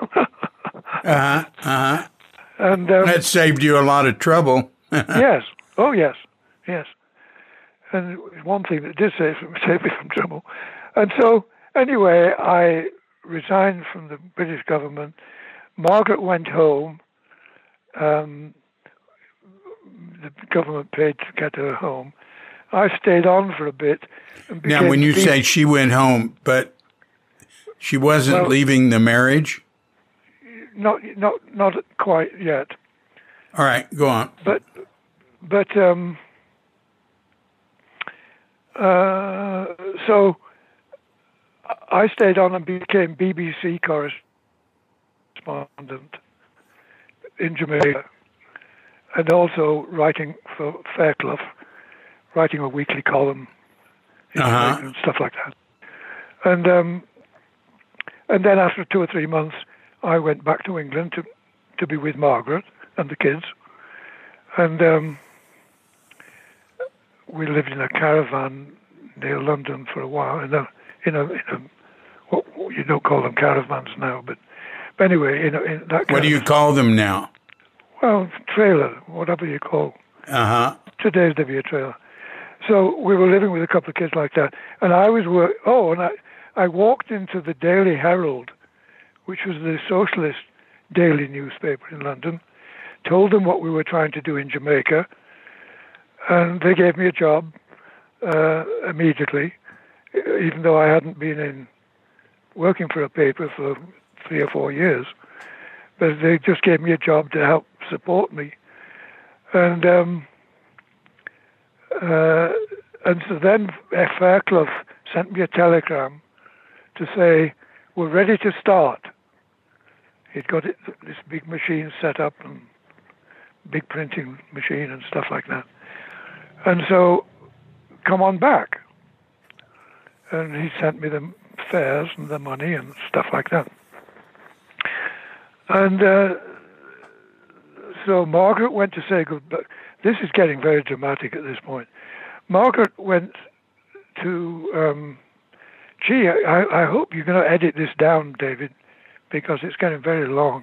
And that saved you a lot of trouble. Yes. Oh, yes. Yes. And one thing that did save me from trouble. And so, anyway, I resigned from the British government. Margaret went home. The government paid to get her home. I stayed on for a bit. Now, when you say she went home, but she wasn't leaving the marriage? Not quite yet. All right, go on. But so I stayed on and became BBC correspondent in Jamaica, and also writing for Fairclough, writing a weekly column and stuff like that. And then after 2 or 3 months, I went back to England to be with Margaret and the kids, and we lived in a caravan near London for a while. In a what you don't call them caravans now, but anyway, in that. What do you call them now? Well, trailer, whatever you call. Today's there'd be a trailer. So we were living with a couple of kids like that, and I was I walked into the Daily Herald, which was the socialist daily newspaper in London, told them what we were trying to do in Jamaica, and they gave me a job immediately, even though I hadn't been working for a paper for 3 or 4 years. But they just gave me a job to help support me. And so then Fairclough sent me a telegram to say, we're ready to start. He'd got this big machine set up, and big printing machine and stuff like that. And so, come on back. And he sent me the fares and the money and stuff like that. And so Margaret went to say goodbye. This is getting very dramatic at this point. Margaret went to, I hope you're going to edit this down, David, because it's getting very long.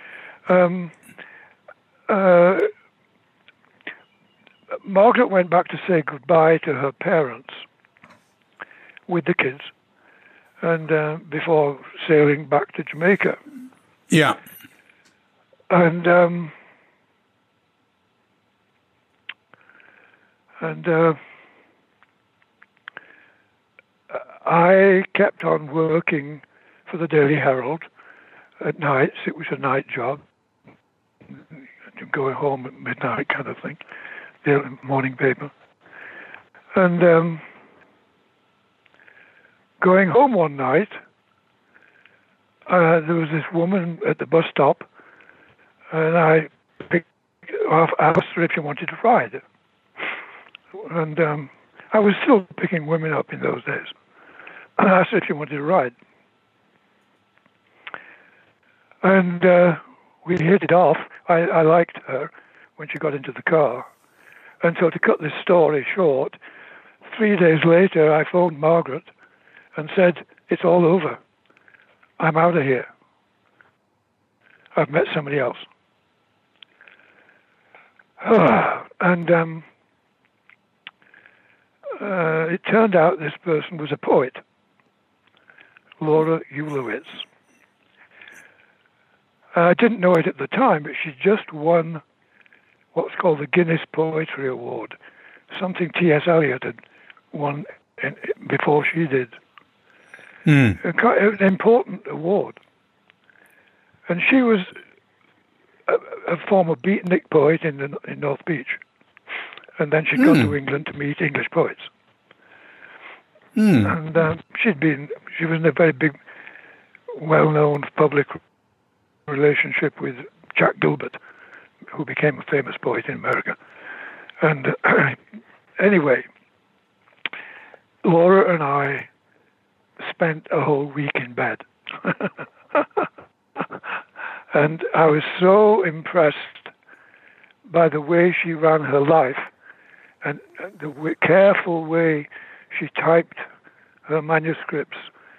Margaret went back to say goodbye to her parents with the kids, and before sailing back to Jamaica. Yeah. And I kept on working for the Daily Herald at nights. It was a night job, going home at midnight kind of thing, the morning paper. And going home one night, there was this woman at the bus stop, and I asked her if she wanted to ride. And I was still picking women up in those days. I asked her if she wanted to ride. And we hit it off. I liked her when she got into the car. And so to cut this story short, 3 days later, I phoned Margaret and said, it's all over. I'm out of here. I've met somebody else. And it turned out this person was a poet, Laura Ulowitz. I didn't know it at the time, but she just won what's called the Guinness Poetry Award, something T.S. Eliot had won before she did. An important award. And she was a former beatnik poet in North Beach. And then she'd gone to England to meet English poets. And she was in a very big, well-known public relationship with Jack Gilbert, who became a famous poet in America. And anyway, Laura and I spent a whole week in bed. And I was so impressed by the way she ran her life and the careful way she typed her manuscripts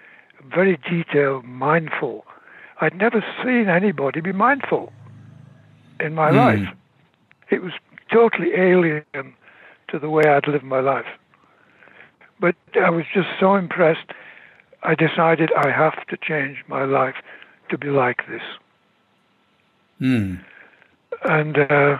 very detailed, mindful. I'd never seen anybody be mindful in my life. It was totally alien to the way I'd lived my life. But I was just so impressed, I decided I have to change my life to be like this. And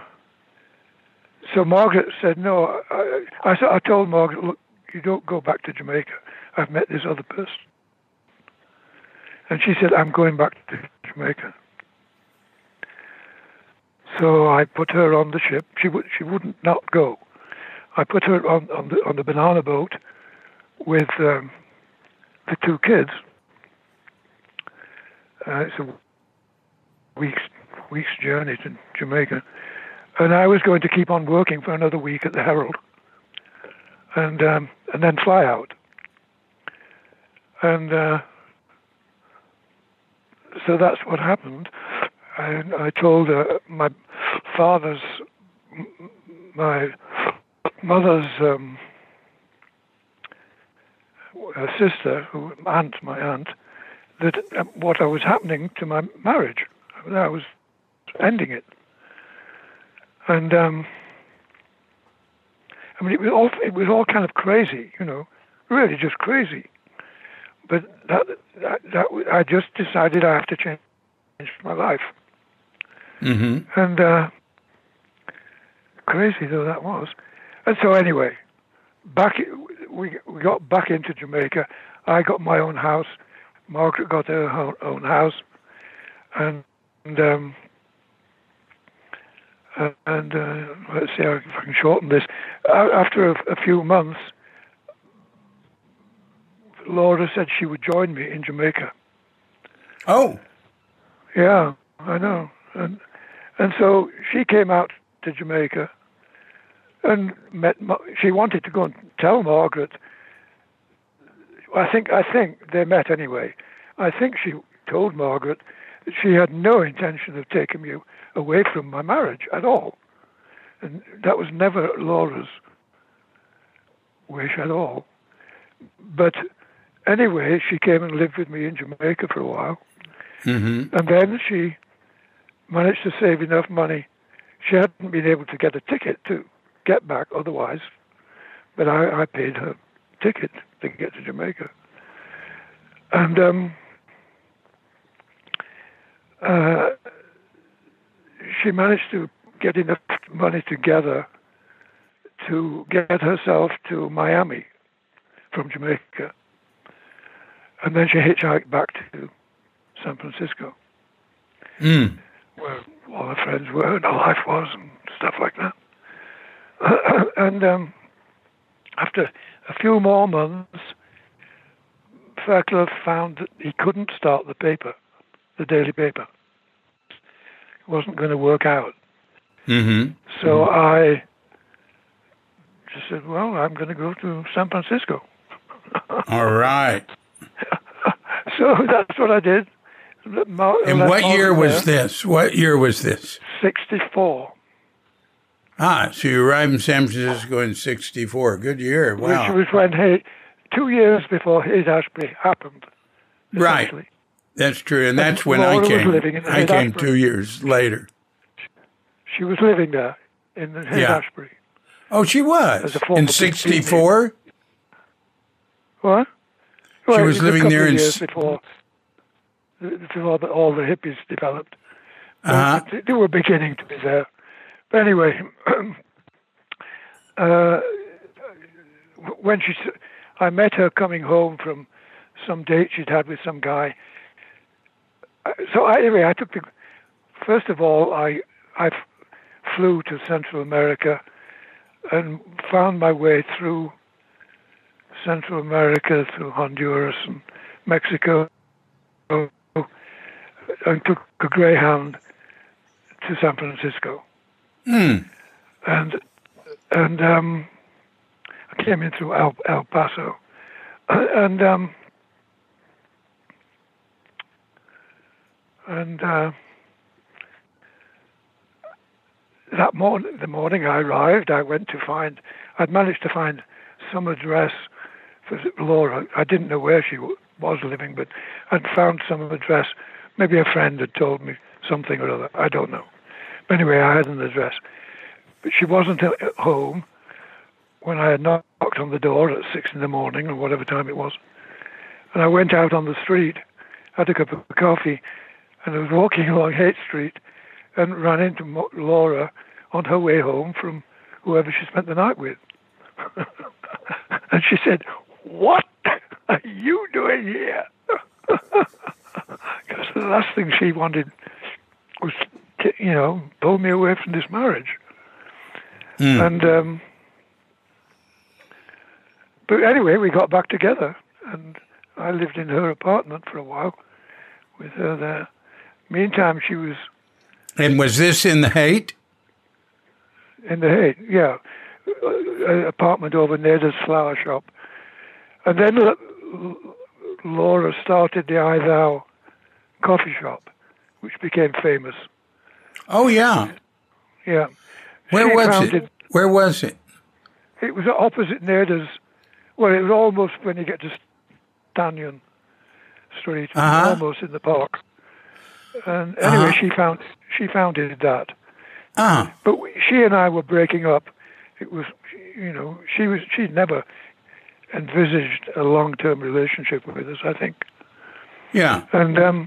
so Margaret said, no. I told Margaret, look, you don't go back to Jamaica. I've met this other person. And she said, I'm going back to Jamaica. So I put her on the ship. She wouldn't not go. I put her on the banana boat with the two kids. It's a week's journey to Jamaica. And I was going to keep on working for another week at the Herald, and then fly out. And so that's what happened. And I told my mother's sister, my aunt, that what was happening to my marriage. I was ending it. And I mean, it was all kind of crazy, really just crazy. But that I just decided I have to change my life. And crazy though that was. And so anyway, we got back into Jamaica. I got my own house. Margaret got her own house, and let's see if I can shorten this. After a few months, Laura said she would join me in Jamaica. Oh. Yeah, I know. And so she came out to Jamaica and she wanted to go and tell Margaret. I think they met anyway. I think she told Margaret that she had no intention of taking me away from my marriage at all. And that was never Laura's wish at all. But anyway, she came and lived with me in Jamaica for a while. And then she managed to save enough money. She hadn't been able to get a ticket to get back otherwise, but I paid her ticket to get to Jamaica. And she managed to get enough money together to get herself to Miami from Jamaica. And then she hitchhiked back to San Francisco, where all her friends were and her life was and stuff like that. And after a few more months, Fairclough found that he couldn't start the paper, the daily paper. It wasn't going to work out. So I just said, well, I'm going to go to San Francisco. All right. So that's what I did. And what year was this? What year was this? 64. Ah, so you arrived in San Francisco in 64. Good year. Wow. Which was when 2 years before Haight-Ashbury happened. Right. That's true. And that's when I came. I came 2 years later. She was living there in Haight-Ashbury. Oh, she was? In 64? What? Well, she was living there in... years before all the hippies developed. They were beginning to be there. But anyway, when I met her coming home from some date she'd had with some guy. So anyway, first of all, I flew to Central America and found my way through Central America, through Honduras and Mexico, and took a Greyhound to San Francisco. And I came in through El Paso, and the morning I arrived, I'd managed to find some address for Laura. I didn't know where she was living, but I'd found some address. Maybe a friend had told me something or other. I don't know. But anyway, I had an address. But she wasn't at home when I had knocked on the door at 6 in the morning or whatever time it was. And I went out on the street, had a cup of coffee, and I was walking along Haight Street and ran into Laura on her way home from whoever she spent the night with. And she said, "What are you doing here?" Because the last thing she wanted was to, pull me away from this marriage. And but anyway, we got back together, and I lived in her apartment for a while with her there. Meantime, she was... And was this in the Haight? In the Haight, yeah. An apartment over near the flower shop. And then Laura started the I Thou coffee shop, which became famous. Oh, yeah. Yeah. Where was it? Where was it? It was opposite Nader's. Well, it was almost when you get to Stannion Street, almost in the park. And anyway, she founded that. But she and I were breaking up. It was, she'd never envisaged a long-term relationship with us, I think. Yeah. And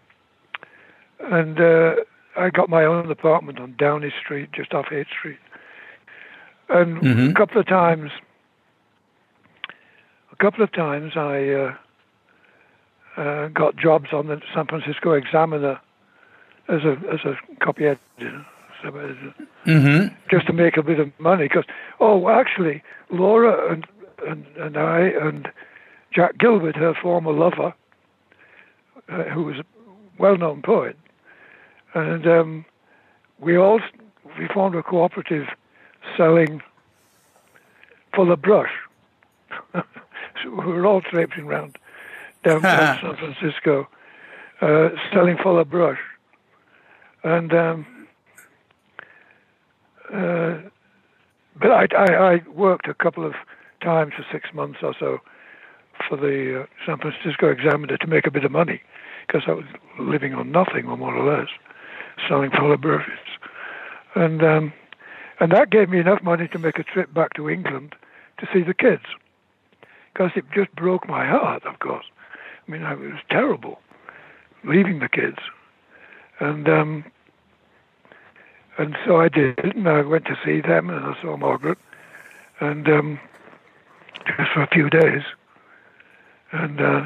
I got my own apartment on Downey Street, just off 8th Street. And a couple of times I got jobs on the San Francisco Examiner as a copy editor, just to make a bit of money. Because actually, Laura and I and Jack Gilbert, her former lover, who was a well-known poet, and we formed a cooperative selling Fuller Brush. So we were all traipsing around downtown San Francisco, selling Fuller Brush. And but I worked a couple of times for 6 months or so for the San Francisco Examiner to make a bit of money, because I was living on nothing, or more or less, selling Fuller Brushes. And that gave me enough money to make a trip back to England to see the kids, because it just broke my heart, of course. I mean, it was terrible leaving the kids. And so I did, and I went to see them, and I saw Margaret, and just for a few days. And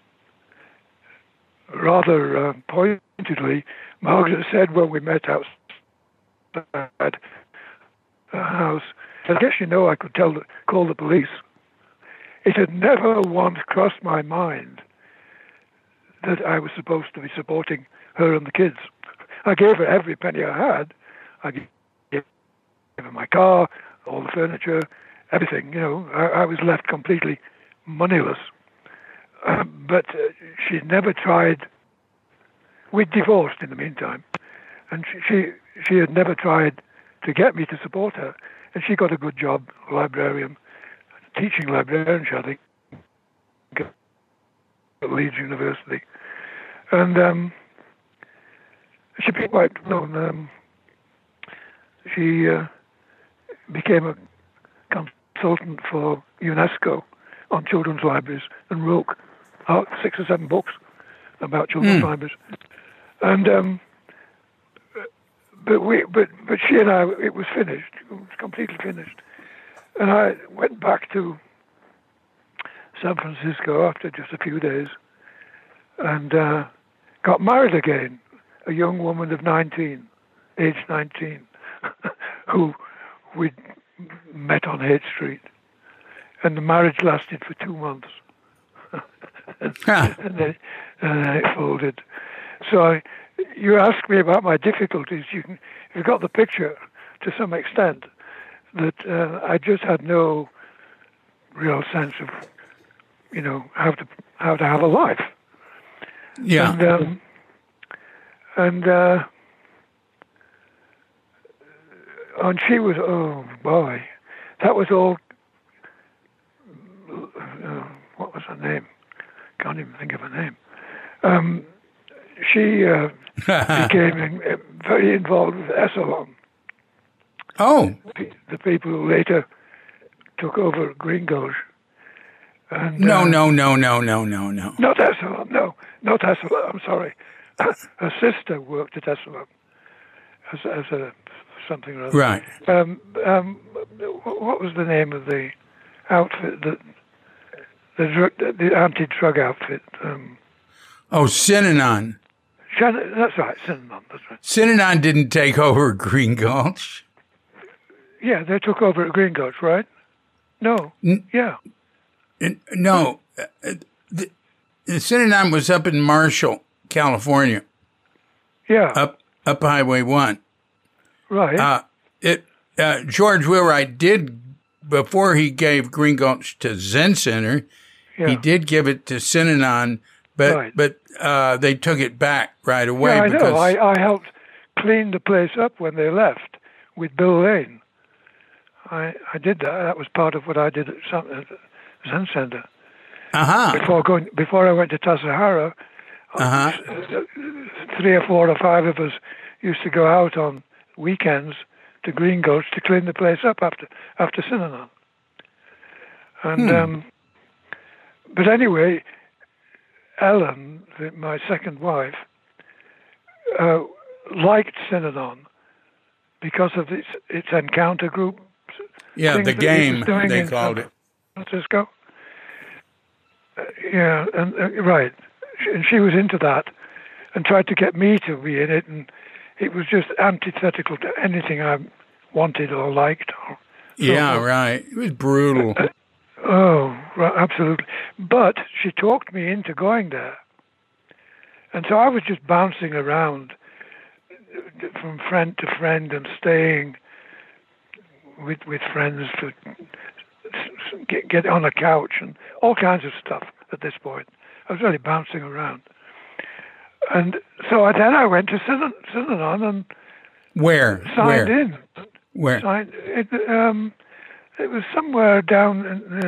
rather pointedly, Margaret said when we met outside the house, "I guess I could call the police." It had never once crossed my mind that I was supposed to be supporting her and the kids. I gave her every penny I had. I gave her my car, all the furniture, everything. I was left completely moneyless. But she never tried. We'd divorced in the meantime, and she had never tried to get me to support her. And she got a good job, librarian, teaching librarian, I think, at Leeds University. And she became quite known. She became a consultant for UNESCO on children's libraries and wrote 6 or 7 books about children's libraries. And but she and I, it was finished. It was completely finished. And I went back to San Francisco after just a few days, and got married again. A young woman of 19, age 19, who we'd met on Haight Street. And the marriage lasted for 2 months. and then it folded. So you asked me about my difficulties. You've got the picture to some extent, that I just had no real sense of, how to have a life. Yeah. And she was, oh boy, that was all. What was her name? can't even think of her name. She became very involved with Esalen. Oh. The people who later took over Green Gulch. And, No. Not Esalen, no. Not Esalen, I'm sorry. Her sister worked at Esalen as a something or other. Right. What was the name of the outfit, the anti-drug outfit? Synanon. That's right, Synanon. That's right. Synanon didn't take over Green Gulch. Yeah, they took over at Green Gulch, right? No. Yeah. No. The Synanon was up in Marshall, California. Yeah. Up Highway 1. Right. George Wheelwright did, before he gave Green Gulch to Zen Center, he did give it to Synanon, but they took it back right away. Yeah, I know. I helped clean the place up when they left with Bill Lane. I did that. That was part of what I did at Zen Center. Before I went to Tassajara, 3 or 4 or 5 of us used to go out on weekends to Green Gulch to clean the place up after Synanon. And but anyway, Ellen, my second wife, liked Synanon because of its encounter group. Yeah, the game they called it. San Francisco. Right. And she was into that and tried to get me to be in it, and it was just antithetical to anything I wanted or liked. Right. It was brutal. Right, absolutely. But she talked me into going there. And so I was just bouncing around from friend to friend and staying with friends to get on a couch and all kinds of stuff at this point. I was really bouncing around. And so then I went to Synanon and signed in. Where? It was somewhere down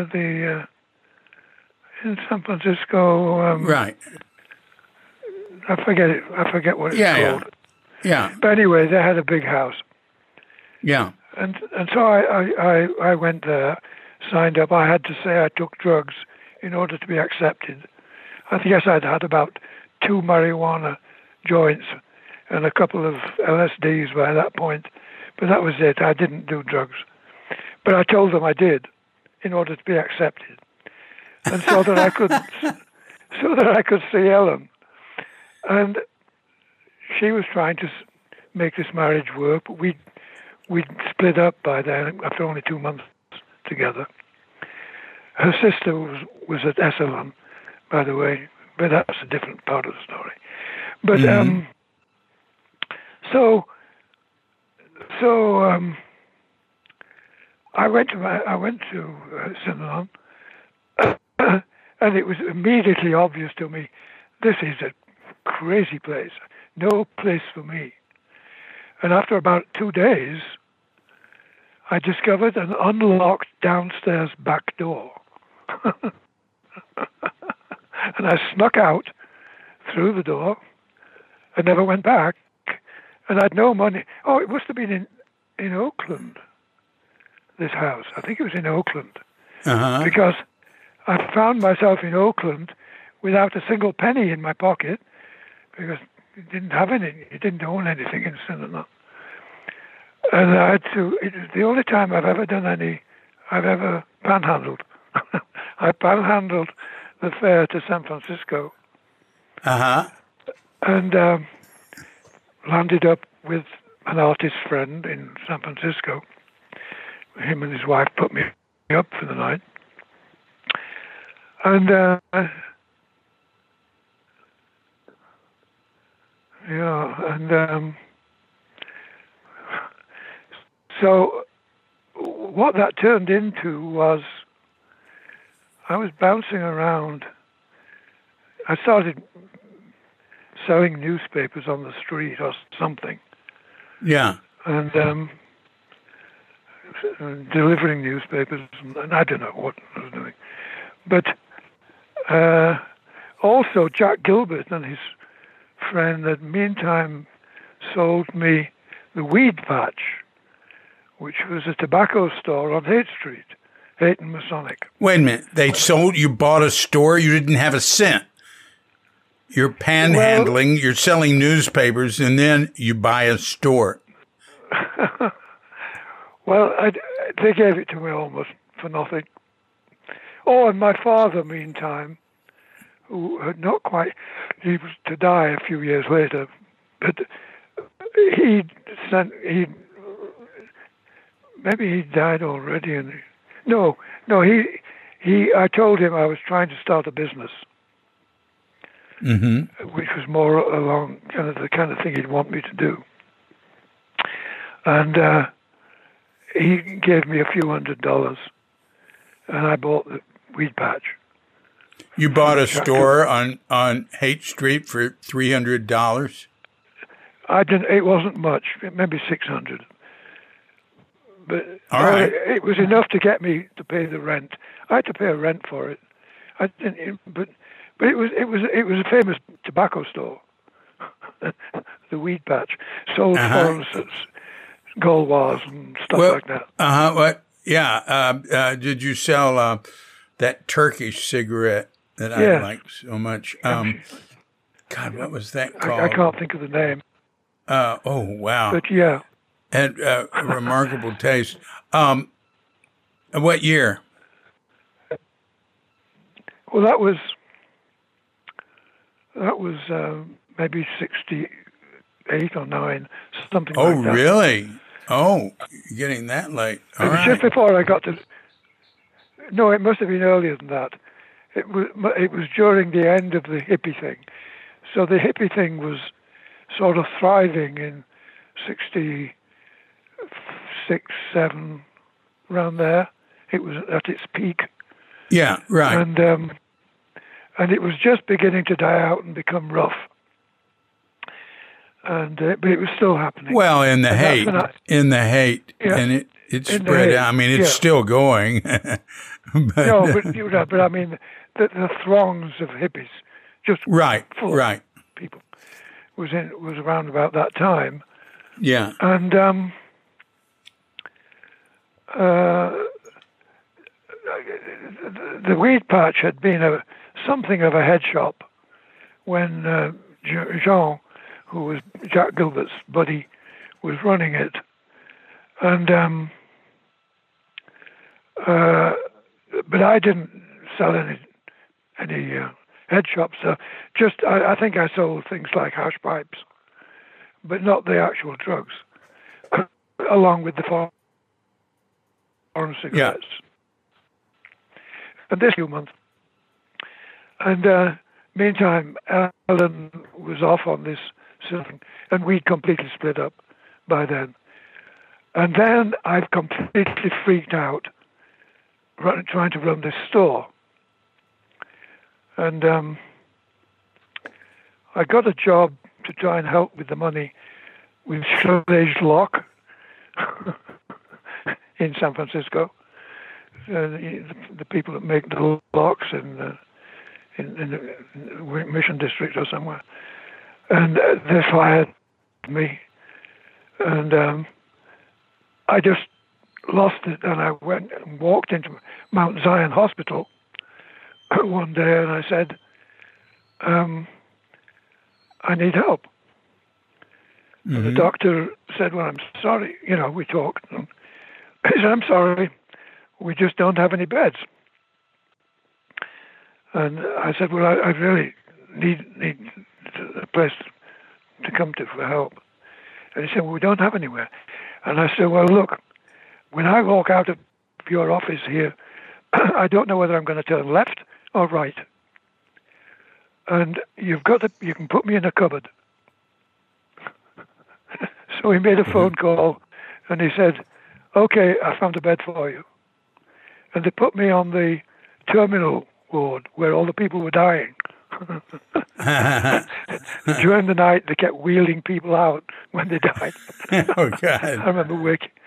in San Francisco. Right. I forget what it's called. Yeah. But anyway, they had a big house. Yeah. And so I went there, signed up. I had to say I took drugs in order to be accepted. I guess I'd had about 2 marijuana joints and a couple of LSDs by that point, but that was it. I didn't do drugs. But I told them I did in order to be accepted. And so that I could see Ellen. And she was trying to make this marriage work, but we'd split up by then after only 2 months together. Her sister was at Esalen, by the way, but that's a different part of the story. But so I went to Synanon, and it was immediately obvious to me, this is a crazy place, no place for me. And after about 2 days, I discovered an unlocked downstairs back door. And I snuck out through the door and never went back. And I had no money. Oh, it must have been in Oakland, this house. I think it was in Oakland. Because I found myself in Oakland without a single penny in my pocket because you didn't have any. You didn't own anything in Synanon. And I had to. It was the only time I've ever panhandled. I panhandled the fare to San Francisco. And landed up with an artist friend in San Francisco. Him and his wife put me up for the night. And so what that turned into was I was bouncing around. I started selling newspapers on the street or something. Yeah. And delivering newspapers, and I don't know what I was doing. But also, Jack Gilbert and his friend had meantime sold me the Weed Patch, which was a tobacco store on Haight Street, Haight and Masonic. Wait a minute. You bought a store, you didn't have a cent. You're panhandling, you're selling newspapers, and then you buy a store. Well, they gave it to me almost for nothing. Oh, and my father, meantime, who had not quite, he was to die a few years later, but maybe he died already. And I told him I was trying to start a business, which was more along the kind of thing he'd want me to do. And he gave me a few $100s, and I bought the Weed Patch. You bought a store on Haight Street for $300? I didn't. It wasn't much. Maybe $600. But all right. It was enough to get me to pay the rent. I had to pay a rent for it. I didn't. But it was a famous tobacco store. The Weed Patch sold phones, Gauloises and stuff like that. What? Yeah. Did you sell that Turkish cigarette that I like so much? God, what was that called? I can't think of the name. Oh, wow. But yeah. And remarkable taste. What year? Well, that was maybe 68 or 9, something like that. Oh, really? Oh, you're getting that late. It was just before I got to... No, it must have been earlier than that. It was during the end of the hippie thing. So the hippie thing was sort of thriving in 66, 7, around there. It was at its peak. Yeah, right. And it was just beginning to die out and become rough. And but it was still happening. Well, in the Haight, and it spread out. I mean, it's still going. But I mean, the throngs of hippies, just full of people, was around about that time. Yeah, and the Weed Patch had been something of a head shop when Jean, who was Jack Gilbert's buddy, was running it. And but I didn't sell any head shops. I think I sold things like hash pipes, but not the actual drugs, along with the foreign cigarettes. Yeah. And this few months. And meantime, Alan was off on this something, and we'd completely split up by then. And then I've completely freaked out trying to run this store. And I got a job to try and help with the money with Schlage Lock in San Francisco. The people that make the locks in the Mission District or somewhere. And they fired me. And I just lost it. And I went and walked into Mount Zion Hospital one day and I said, I need help. Mm-hmm. And the doctor said, well, I'm sorry. We talked. And he said, I'm sorry. We just don't have any beds. And I said, well, I really need a place to come to for help. And he said, well, we don't have anywhere. And I said, well, look, when I walk out of your office here, I don't know whether I'm going to turn left or right. And you can put me in a cupboard. So he made a phone call and he said, okay, I found a bed for you. And they put me on the terminal ward where all the people were dying. During the night, they kept wheeling people out when they died. Oh, God. I remember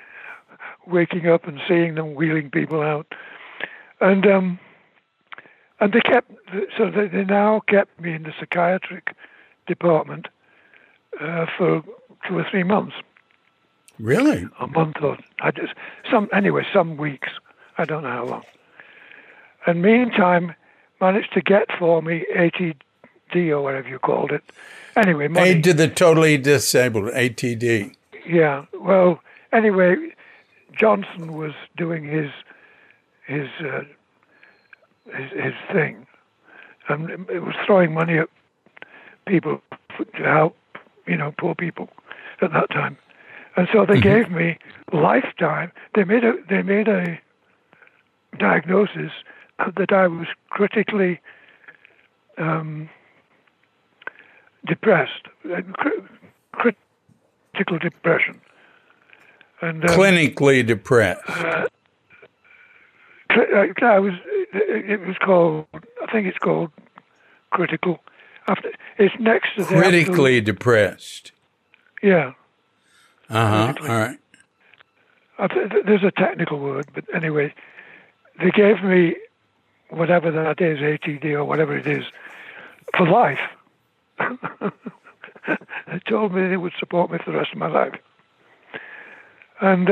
waking up and seeing them wheeling people out. And And they now kept me in the psychiatric department for 2 or 3 months. Really? A month or some weeks. I don't know how long. And meantime, managed to get for me ATD or whatever you called it. Anyway, money. Aid to the Totally Disabled, ATD. Yeah. Well, anyway, Johnson was doing his thing, and it was throwing money at people to help, poor people at that time. And so they gave me lifetime. They made a diagnosis that I was critically depressed, critical depression, and clinically depressed. It was called. I think it's called critical. It's next to critically depressed. Yeah. All right. There's a technical word, but anyway, they gave me whatever that is, ATD or whatever it is, for life. They told me they would support me for the rest of my life. And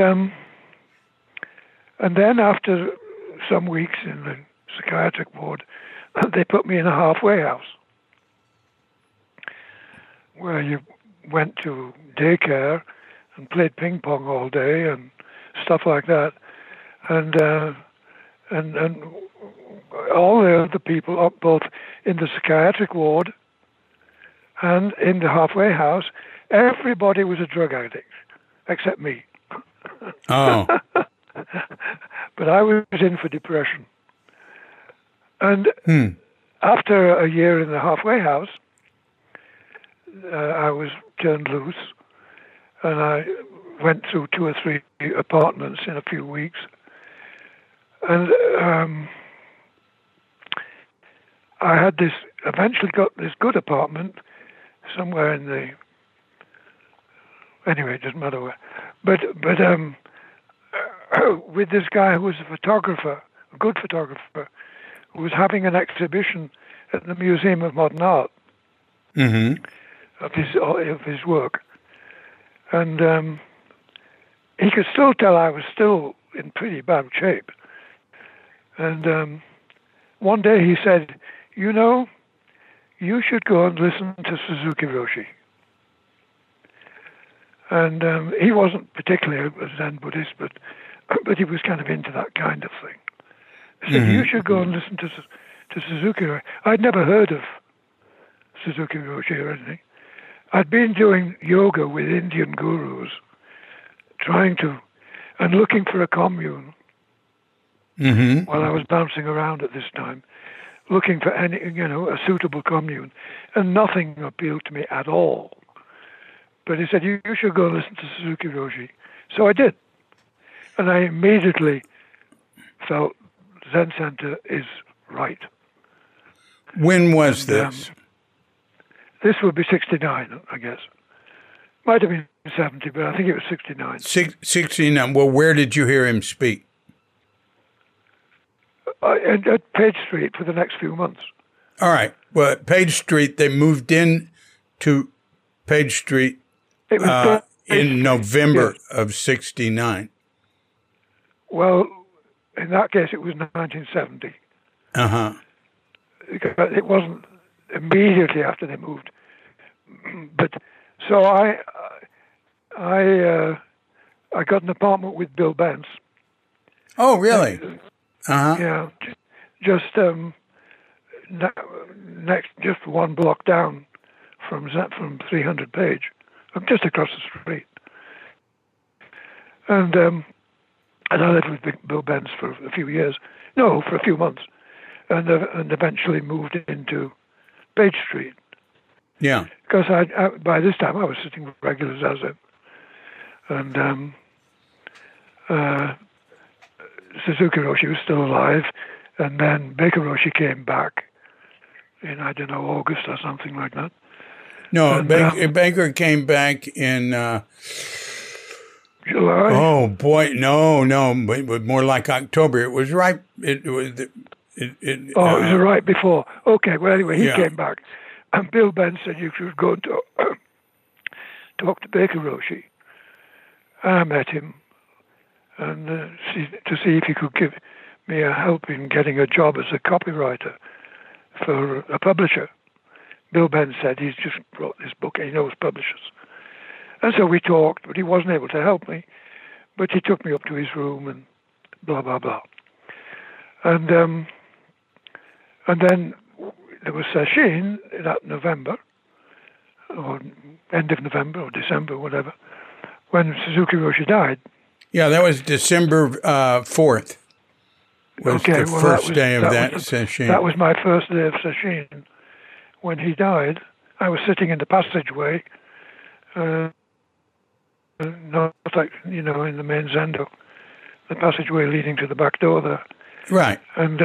then after some weeks in the psychiatric ward, they put me in a halfway house where you went to daycare and played ping pong all day and stuff like that, and all the other people, both in the psychiatric ward and in the halfway house, everybody was a drug addict except me. Oh. But I was in for depression, and after a year in the halfway house, I was turned loose. And I went through 2 or 3 apartments in a few weeks. And I had eventually got this good apartment somewhere in the, anyway, it doesn't matter where. But with this guy who was a photographer, a good photographer, who was having an exhibition at the Museum of Modern Art of his work. And he could still tell I was still in pretty bad shape. And one day he said, you should go and listen to Suzuki Roshi. And he wasn't particularly a Zen Buddhist, but he was kind of into that kind of thing. He said, you should go and listen to Suzuki Roshi. I'd never heard of Suzuki Roshi or anything. I'd been doing yoga with Indian gurus, and looking for a commune while I was bouncing around at this time, looking for a suitable commune, and nothing appealed to me at all. But he said, you should go listen to Suzuki Roshi. So I did. And I immediately felt Zen Center is right. When was this? This would be 69, I guess. Might have been 70, but I think it was 69. 69. Well, where did you hear him speak? At Page Street for the next few months. All right. Well, at Page Street, they moved in to Page Street in November of 69. Well, in that case, it was 1970. Uh-huh. It wasn't immediately after they moved. But so I got an apartment with Bill Bence. Oh, really? Uh-huh. Yeah, just just one block down from 300 Page, just across the street. And I lived with Bill Bence for a few years. No, for a few months, and eventually moved into Page Street. Yeah. Because by this time I was sitting with regular zazen, and Suzuki Roshi was still alive, and then Baker Roshi came back in, I don't know, August or something like that. No, Baker came back in July. Oh boy, no, it was more like October. It was right. It It was right before. Okay, well, anyway, he came back. And Bill Ben said you should go and talk to Baker Roshi. And I met him and to see if he could give me a help in getting a job as a copywriter for a publisher. Bill Ben said he's just wrote this book and he knows publishers. And so we talked, but he wasn't able to help me. But he took me up to his room and blah, blah, blah. And then there was Sesshin that November, or end of November or December, whatever, when Suzuki Roshi died. Yeah, that was December 4th. Was the first day of that Sesshin. That was my first day of Sesshin. When he died, I was sitting in the passageway, not like, in the main Zendo, the passageway leading to the back door there. Right. And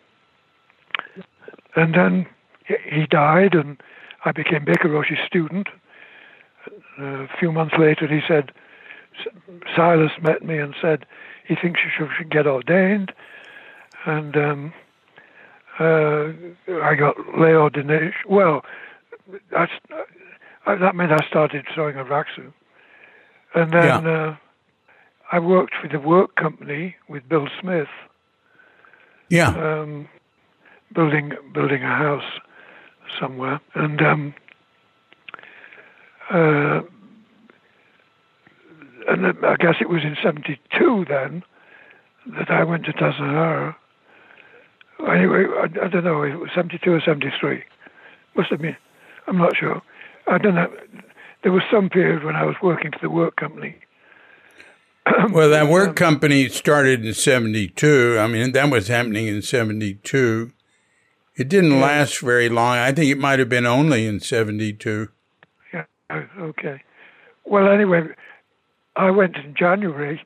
then he died, and I became Baker Roshi's student. A few months later, he said, Silas met me and said he thinks you should get ordained. And I got lay ordination. Well, that meant I started sewing a Raksu. And then I worked for the work company with Bill Smith. Yeah. Building a house somewhere. And I guess it was in 72 then that I went to Tassajara. Anyway, I don't know if it was 72 or 73. Must have been. I'm not sure. I don't know. There was some period when I was working for the work company. Well, that work company started in 72. I mean, that was happening in 72. It didn't last very long. I think it might have been only in 72. Yeah, okay. Well, anyway, I went in January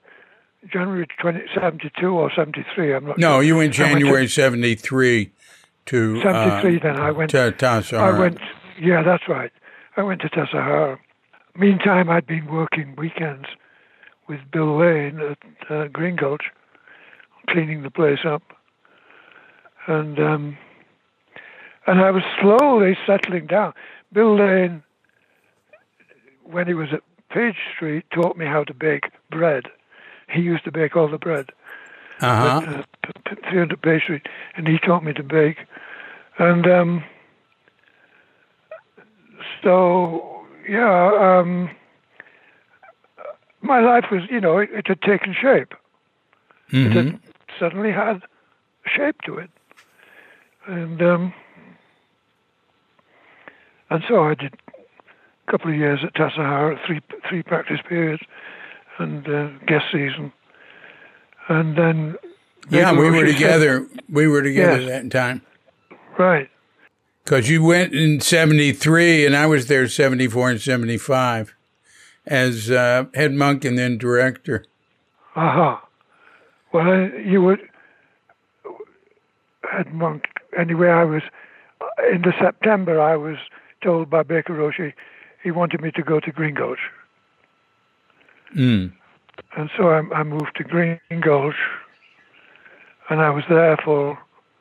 72 or 73, I'm not sure. No, you went January 73 to... 73 then, I went... To Tassajara. Yeah, that's right. I went to Tassajara. Meantime, I'd been working weekends with Bill Lane at Green Gulch, cleaning the place up. And I was slowly settling down. Bill Lane, when he was at Page Street, taught me how to bake bread. He used to bake all the bread. Uh-huh. At 300 Page Street, and he taught me to bake. And my life was, it had taken shape. Mm-hmm. It had suddenly had a shape to it. And so I did a couple of years at Tassajara, three practice periods, and guest season. And then... Yeah, we were together. We were together that time. Right. Because you went in 73, and I was there 74 and 75 as head monk and then director. Well, you were head monk. Anyway, I was... In the September, I was told by Baker Roshi he wanted me to go to Green Gulch. Mm. And so I moved to Green Gulch, and I was there for,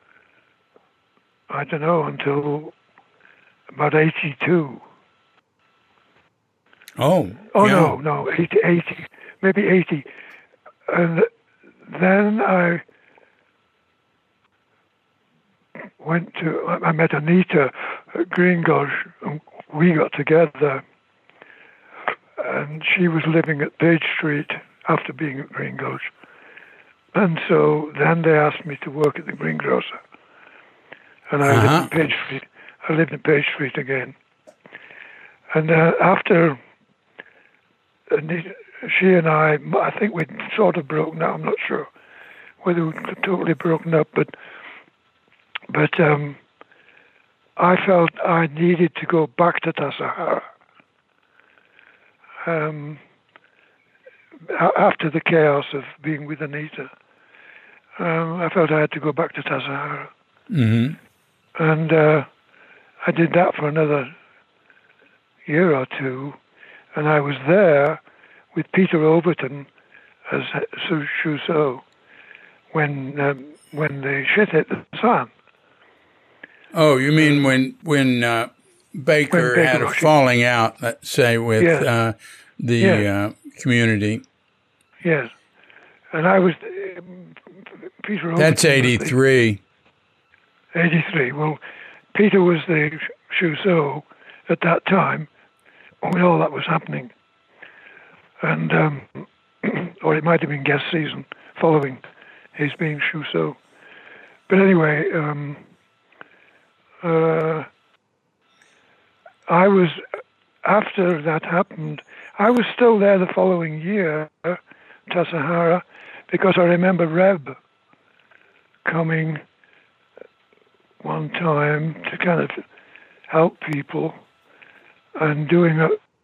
I don't know, until about 82. Oh, no, 80, maybe 80. And then I I met Anita at Green Gulch, and we got together. And she was living at Page Street after being at Green Gulch. And so then they asked me to work at the Greengrocer. And I lived in Page Street. I lived in Page Street again. And after she and I think we'd sort of broken up. I'm not sure whether we'd totally broken up, but I felt I needed to go back to Tassajara. After the chaos of being with Anita, I felt I had to go back to Tassajara. Mm-hmm. And I did that for another year or two, and I was there with Peter Overton as Shuso when the shit hit the fan. Oh, you mean when Baker had a falling out, let's say, with the community? Yes, and I was Peter. That's 83. 83. Well, Peter was the Chouseau at that time when all that was happening, and or it might have been guest season following his being Chouseau. But anyway, I was, after that happened, I was still there the following year, Tassajara, because I remember Reb coming one time to kind of help people and doing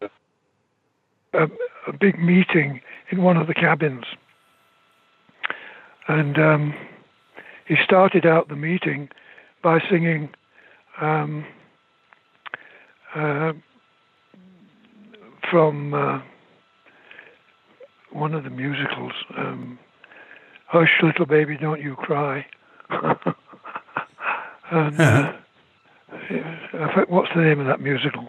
a big meeting in one of the cabins. And he started out the meeting by singing from one of the musicals, Hush, Little Baby, Don't You Cry. And what's the name of that musical?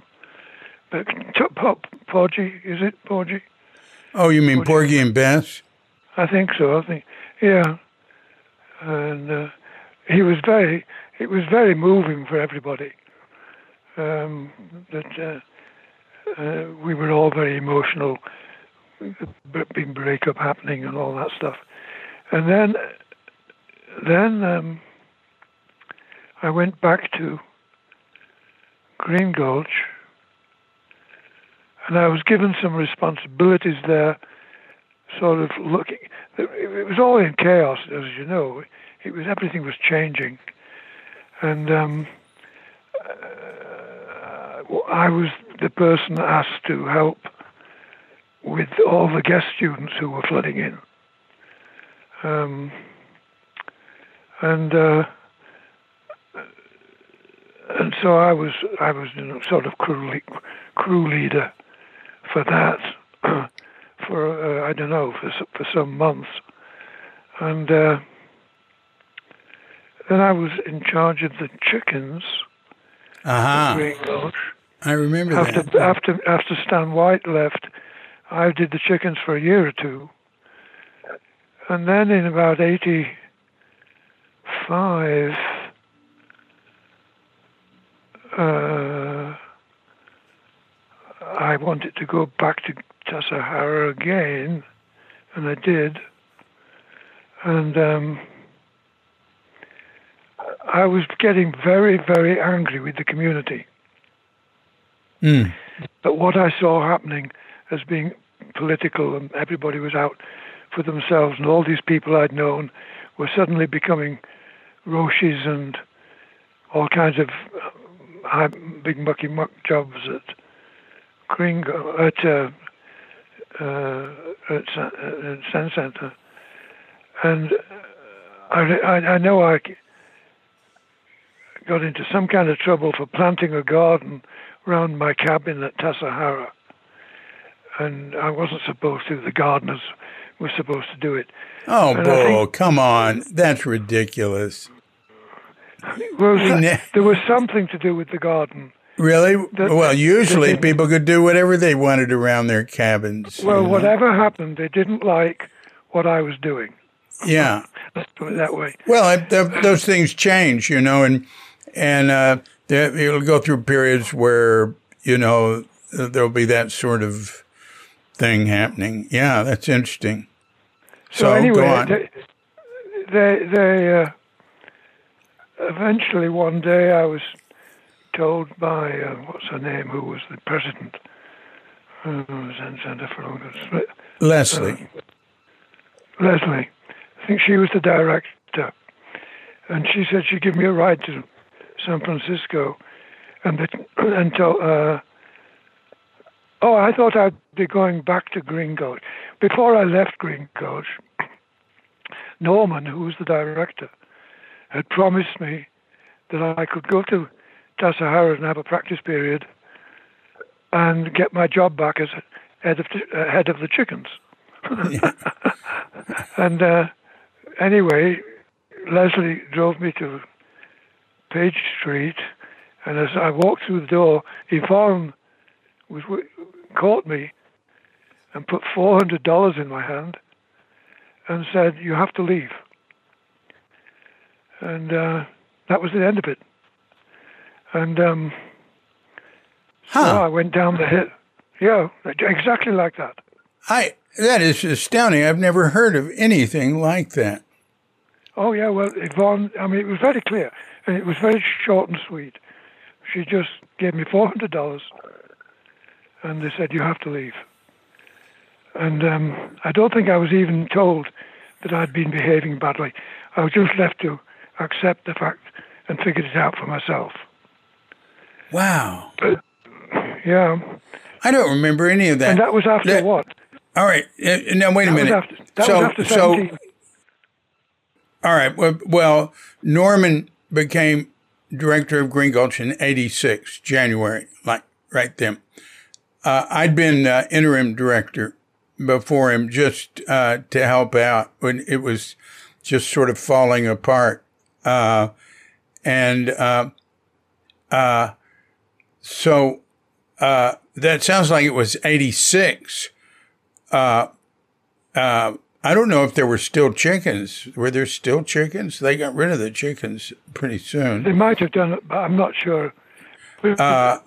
Porgy, is it Porgy? Oh, you mean Porgy and Bess? I think so. Yeah. And it was very moving for everybody. That we were all very emotional, big breakup happening and all that stuff. And then I went back to Green Gulch, and I was given some responsibilities there, sort of looking. It was all in chaos, as you know. Everything was changing, and I was the person asked to help with all the guest students who were flooding in, and so I was sort of crew leader for that for I don't know for some months, and then I was in charge of the chickens. Green Gulch. I remember that. After Stan White left, I did the chickens for a year or two, and then in about 85. I wanted to go back to Tassajara again, and I did. And I was getting very, very angry with the community. But what I saw happening as being political, and everybody was out for themselves, and all these people I'd known were suddenly becoming Roshis and all kinds of big mucky muck jobs at Sen Center, and I know I got into some kind of trouble for planting a garden around my cabin at Tassajara, and I wasn't supposed to. The gardeners were supposed to do it. Oh, Bo, come on. That's ridiculous. Well, there was something to do with the garden. Really? Well, usually people could do whatever they wanted around their cabins. Well, whatever happened, they didn't like what I was doing. Yeah. Let's put it that way. Well, those things change, and it'll go through periods where, there'll be that sort of thing happening. Yeah, that's interesting. So anyway, go on. They eventually one day I was told by, what's her name, who was the president, Zen Center for August. Leslie. Leslie. I think she was the director. And she said she'd give me a ride to San Francisco. And I thought I'd be going back to Green Gulch. Before I left Green Gulch, Norman, who was the director, had promised me that I could go to Tassajara and have a practice period and get my job back as head of the chickens. And anyway, Leslie drove me to Page Street, and as I walked through the door, Yvonne caught me and put $400 in my hand and said, "You have to leave." And that was the end of it. And so I went down the hill. Yeah, exactly like that. That is astounding. I've never heard of anything like that. Oh, yeah, well, Yvonne, I mean, it was very clear, and it was very short and sweet. She just gave me $400, and they said, "You have to leave." And I don't think I was even told that I'd been behaving badly. I was just left to accept the fact and figured it out for myself. Wow. But, yeah. I don't remember any of that. And that was after what? All right. Now, wait a minute. That was after 17. All right. Well, Norman became director of Green Gulch in 86, January, like right then. I'd been interim director before him just to help out when it was just sort of falling apart. So that sounds like it was 86. I don't know if there were still chickens. Were there still chickens? They got rid of the chickens pretty soon. They might have done it, but I'm not sure. But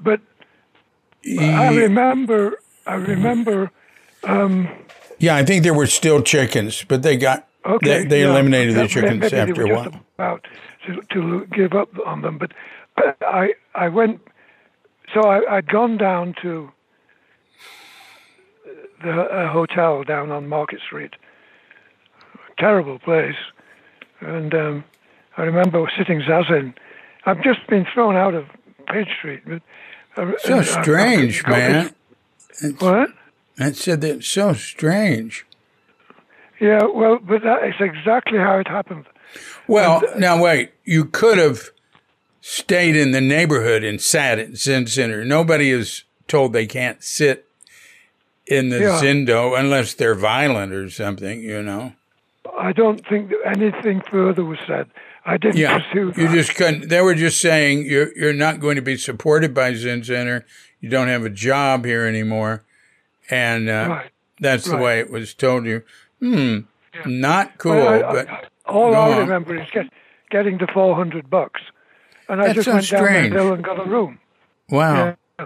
I remember. Yeah, I think there were still chickens, but they got they eliminated the chickens after a while. About to give up on them, but I went. So I'd gone down to the hotel down on Market Street. Terrible place. And I remember sitting zazen. I've just been thrown out of Page Street. So strange, man. What? I said that's so strange. Yeah, well, but that is exactly how it happened. Well, now wait. You could have stayed in the neighborhood and sat at Zen Center. Nobody is told they can't sit in the Zindo unless they're violent or something, you know. I don't think that anything further was said. I didn't pursue that. You just couldn't. They were just saying you're not going to be supported by Zen Center. You don't have a job here anymore. And that's the way it was told you. Not cool. But all I remember is getting the $400. And I just went down the hill and got a room. Wow. Yeah.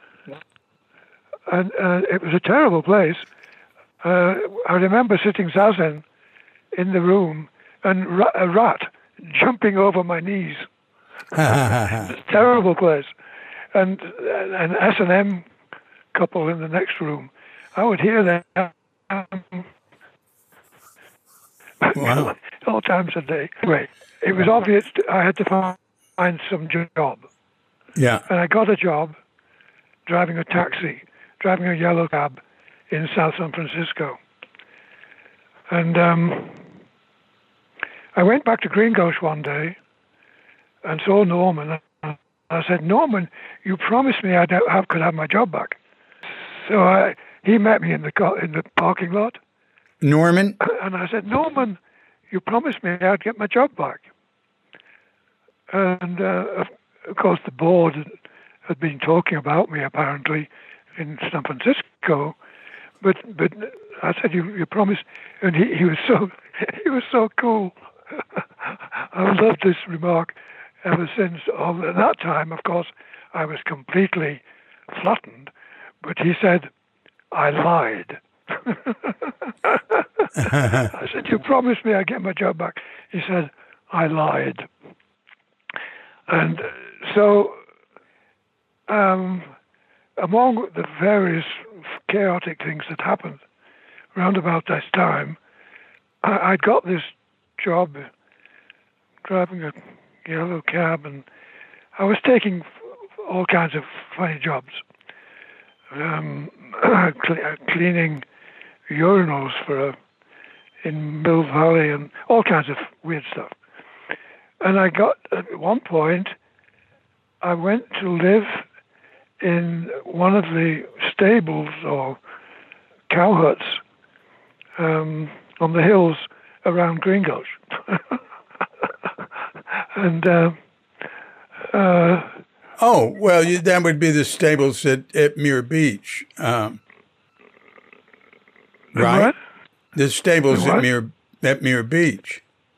And it was a terrible place. I remember sitting zazen in the room and a rat jumping over my knees. It's a terrible place. And an S&M couple in the next room. I would hear them all times a day. Anyway, it was obvious I had to find some job. Yeah. And I got a job driving a taxi, driving a yellow cab in South San Francisco. And I went back to Green Gulch one day and saw Norman. I said, "Norman, you promised me I could have my job back." So he met me in the parking lot. Norman? And I said, "Norman, you promised me I'd get my job back." And of course, the board had been talking about me apparently in San Francisco, but I said, "You promised," and he was so cool. I've loved this remark ever since. At that time, of course, I was completely flattened, but he said, "I lied." I said, "You promised me I'd get my job back." He said, "I lied." And so, among the various chaotic things that happened around about this time, I got this job driving a yellow cab, and I was taking all kinds of funny jobs, cleaning urinals in Mill Valley and all kinds of weird stuff. And I got, at one point, I went to live in one of the stables or cow huts on the hills around Green Gulch. And oh, well, that would be the stables at Muir Beach, right? What? The stables at Muir Beach.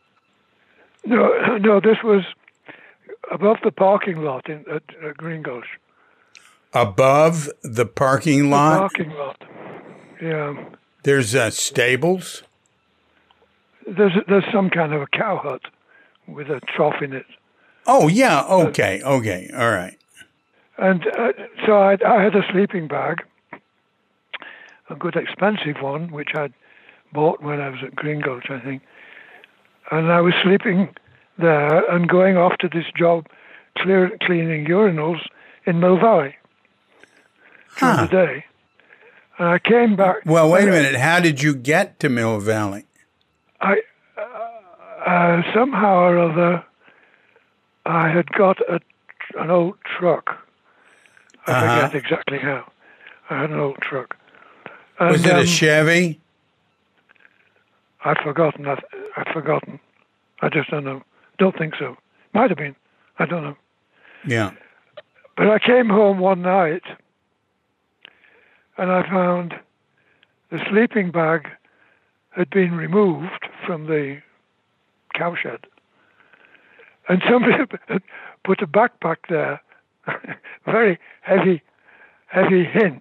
No, this was above the parking lot at Green Gulch. Above the parking lot? The parking lot, yeah. There's stables? There's some kind of a cow hut with a trough in it. Oh, yeah, okay, all right. And so I had a sleeping bag, a good expensive one, which I'd bought when I was at Green Gulch, I think. And I was sleeping there and going off to this job cleaning urinals in Mill Valley during the day. And I came back. Well, wait a minute. How did you get to Mill Valley? I somehow or other, I had got an old truck. I forget exactly how. I had an old truck. And, was it a Chevy? I've forgotten. I've forgotten. I just don't know. Don't think so. Might have been. I don't know. Yeah. But I came home one night and I found the sleeping bag had been removed from the cowshed. And somebody had put a backpack there, very heavy hint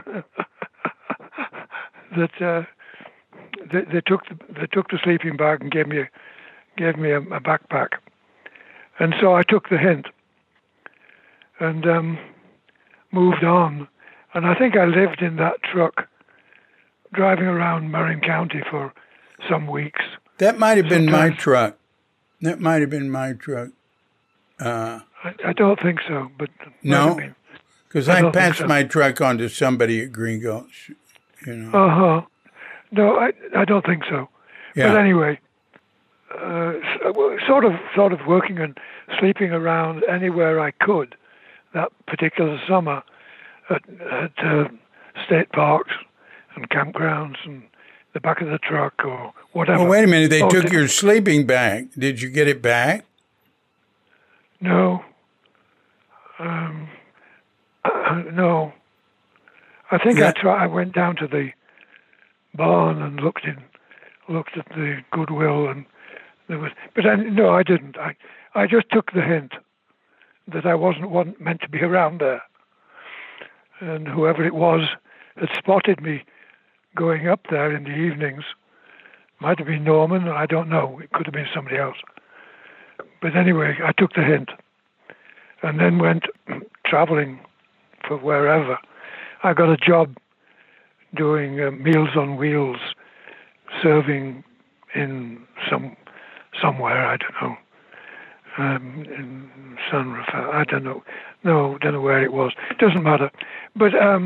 that they took the sleeping bag and gave me a backpack, and so I took the hint and moved on. And I think I lived in that truck, driving around Marin County for some weeks. That might have been my truck. That might have been my truck. I don't think so, but no, because I passed my truck on to somebody at Green Gulch. You know. No, I don't think so. Yeah. But anyway, sort of working and sleeping around anywhere I could that particular summer at state parks and campgrounds and the back of the truck or whatever. Well, wait a minute. They took your sleeping bag. Did you get it back? No. No. I think I went down to the barn and looked at the Goodwill, and there was. But no, I didn't. I just took the hint that I wasn't meant to be around there, and whoever it was had spotted me going up there in the evenings. Might have been Norman. I don't know. It could have been somebody else. But anyway, I took the hint, and then went traveling for wherever. I got a job doing Meals on Wheels, serving in somewhere, I don't know, in San Rafael, I don't know. No, don't know where it was. Doesn't matter. But I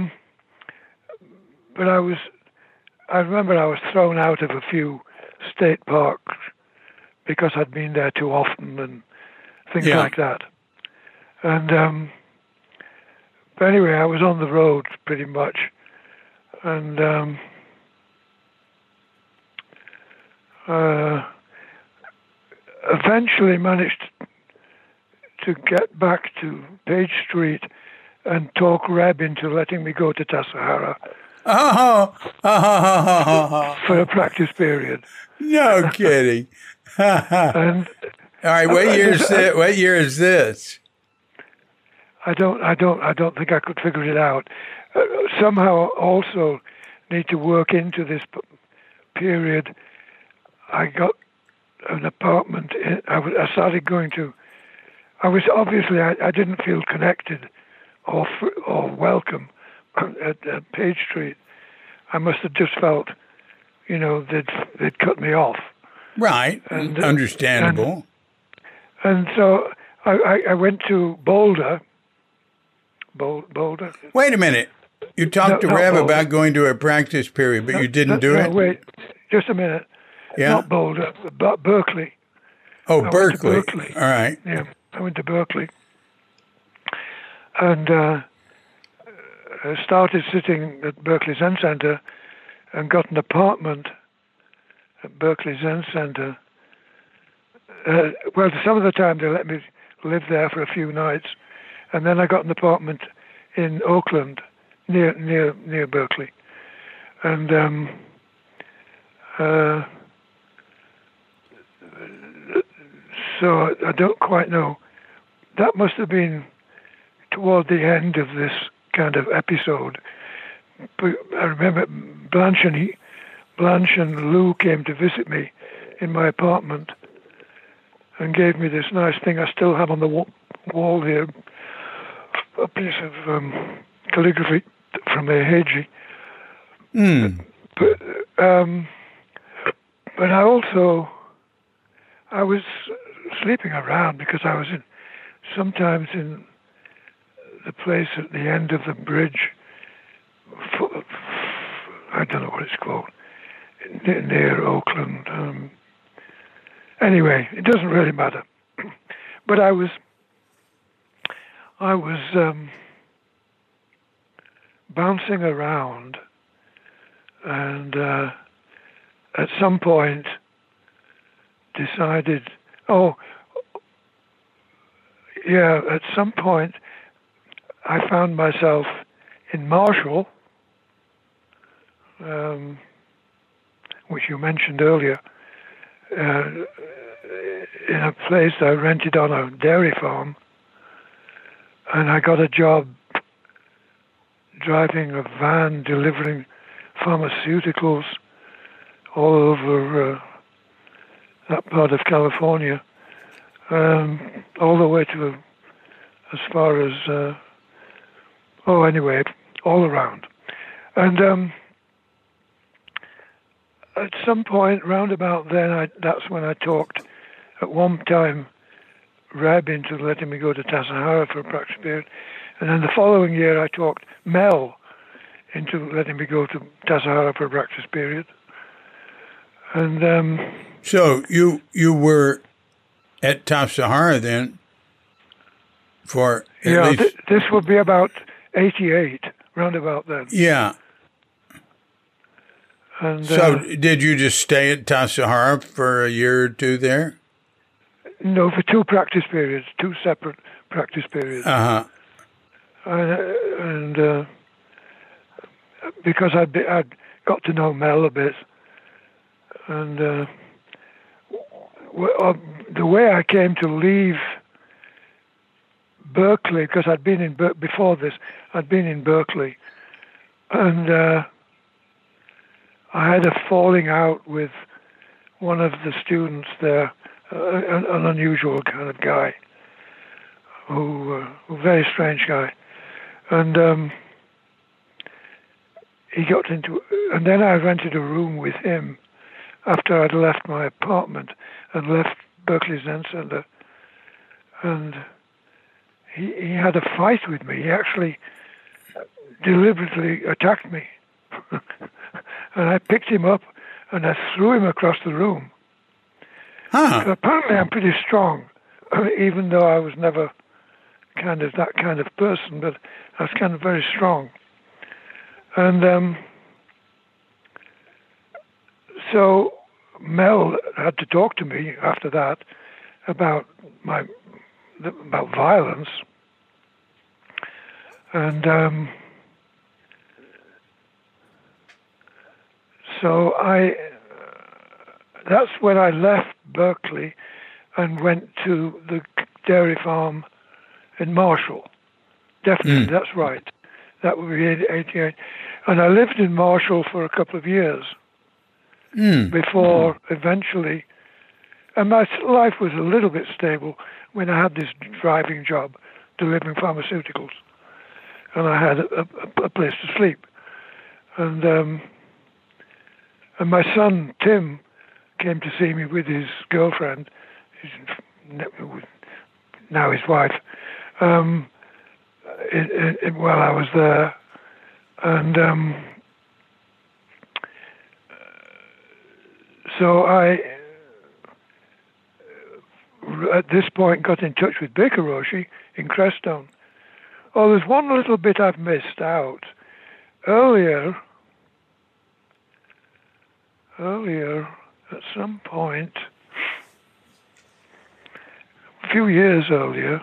remember I was thrown out of a few state parks because I'd been there too often and things like that. And but anyway, I was on the road pretty much, and eventually managed to get back to Page Street and talk Reb into letting me go to Tassajara for a practice period. No kidding. And all right, what year is this? I don't think I could figure it out. Somehow also need to work into this period. I got an apartment. I started going to. I was obviously I didn't feel connected or welcome at Page Street. I must have just felt, they'd cut me off. Right, and understandable. And so I went to Boulder. Boulder. Wait a minute. You talked to Reb about going to a practice period, but you didn't do it? Wait, just a minute. Yeah. Not Boulder, but Berkeley. Oh, Berkeley. All right. Yeah, I went to Berkeley. And I started sitting at Berkeley Zen Center and got an apartment at Berkeley Zen Center. Well, some of the time they let me live there for a few nights, and then I got an apartment in Oakland, near Berkeley, and so I don't quite know. That must have been toward the end of this kind of episode. But I remember Blanche and Lou came to visit me in my apartment and gave me this nice thing I still have on the wall here, a piece of calligraphy from Eheji. But I was sleeping around because I was sometimes in the place at the end of the bridge. I don't know what it's called, near Oakland. Anyway, it doesn't really matter. But I was bouncing around, and at some point decided, at some point I found myself in Marshall, which you mentioned earlier, in a place I rented on a dairy farm, and I got a job driving a van delivering pharmaceuticals all over that part of California, all the way to as far as anyway, all around. And at some point round about then, that's when I talked at one time Reb into letting me go to Tassajara for a practice period, and then the following year I talked Mel into letting me go to Tassajara for a practice period. And so you were at Tassajara then for at least... this would be about 88, round about then. Yeah. And so did you just stay at Tassajara for a year or two there? No, for two separate practice periods. Uh-huh. And because I'd got to know Mel a bit, and the way I came to leave Berkeley, because I'd been in before this, I'd been in Berkeley, and I had a falling out with one of the students there, an unusual kind of guy, a very strange guy, and he got into, and then I rented a room with him after I'd left my apartment and left Berkeley Zen Center, and he had a fight with me. He actually deliberately attacked me. And I picked him up and I threw him across the room. Huh. So apparently I'm pretty strong, even though I was never kind of that kind of person, but I was kind of very strong. And so Mel had to talk to me after that about violence. And so that's when I left Berkeley and went to the dairy farm in Marshall. Definitely, that's right. That would be 88. And I lived in Marshall for a couple of years before eventually, and my life was a little bit stable when I had this driving job delivering pharmaceuticals, and I had a place to sleep. And my son, Tim, came to see me with his girlfriend, now his wife, while I was there. And so I, at this point, got in touch with Baker Roshi in Crestone. Oh, there's one little bit I've missed out. Earlier, at some point, a few years earlier,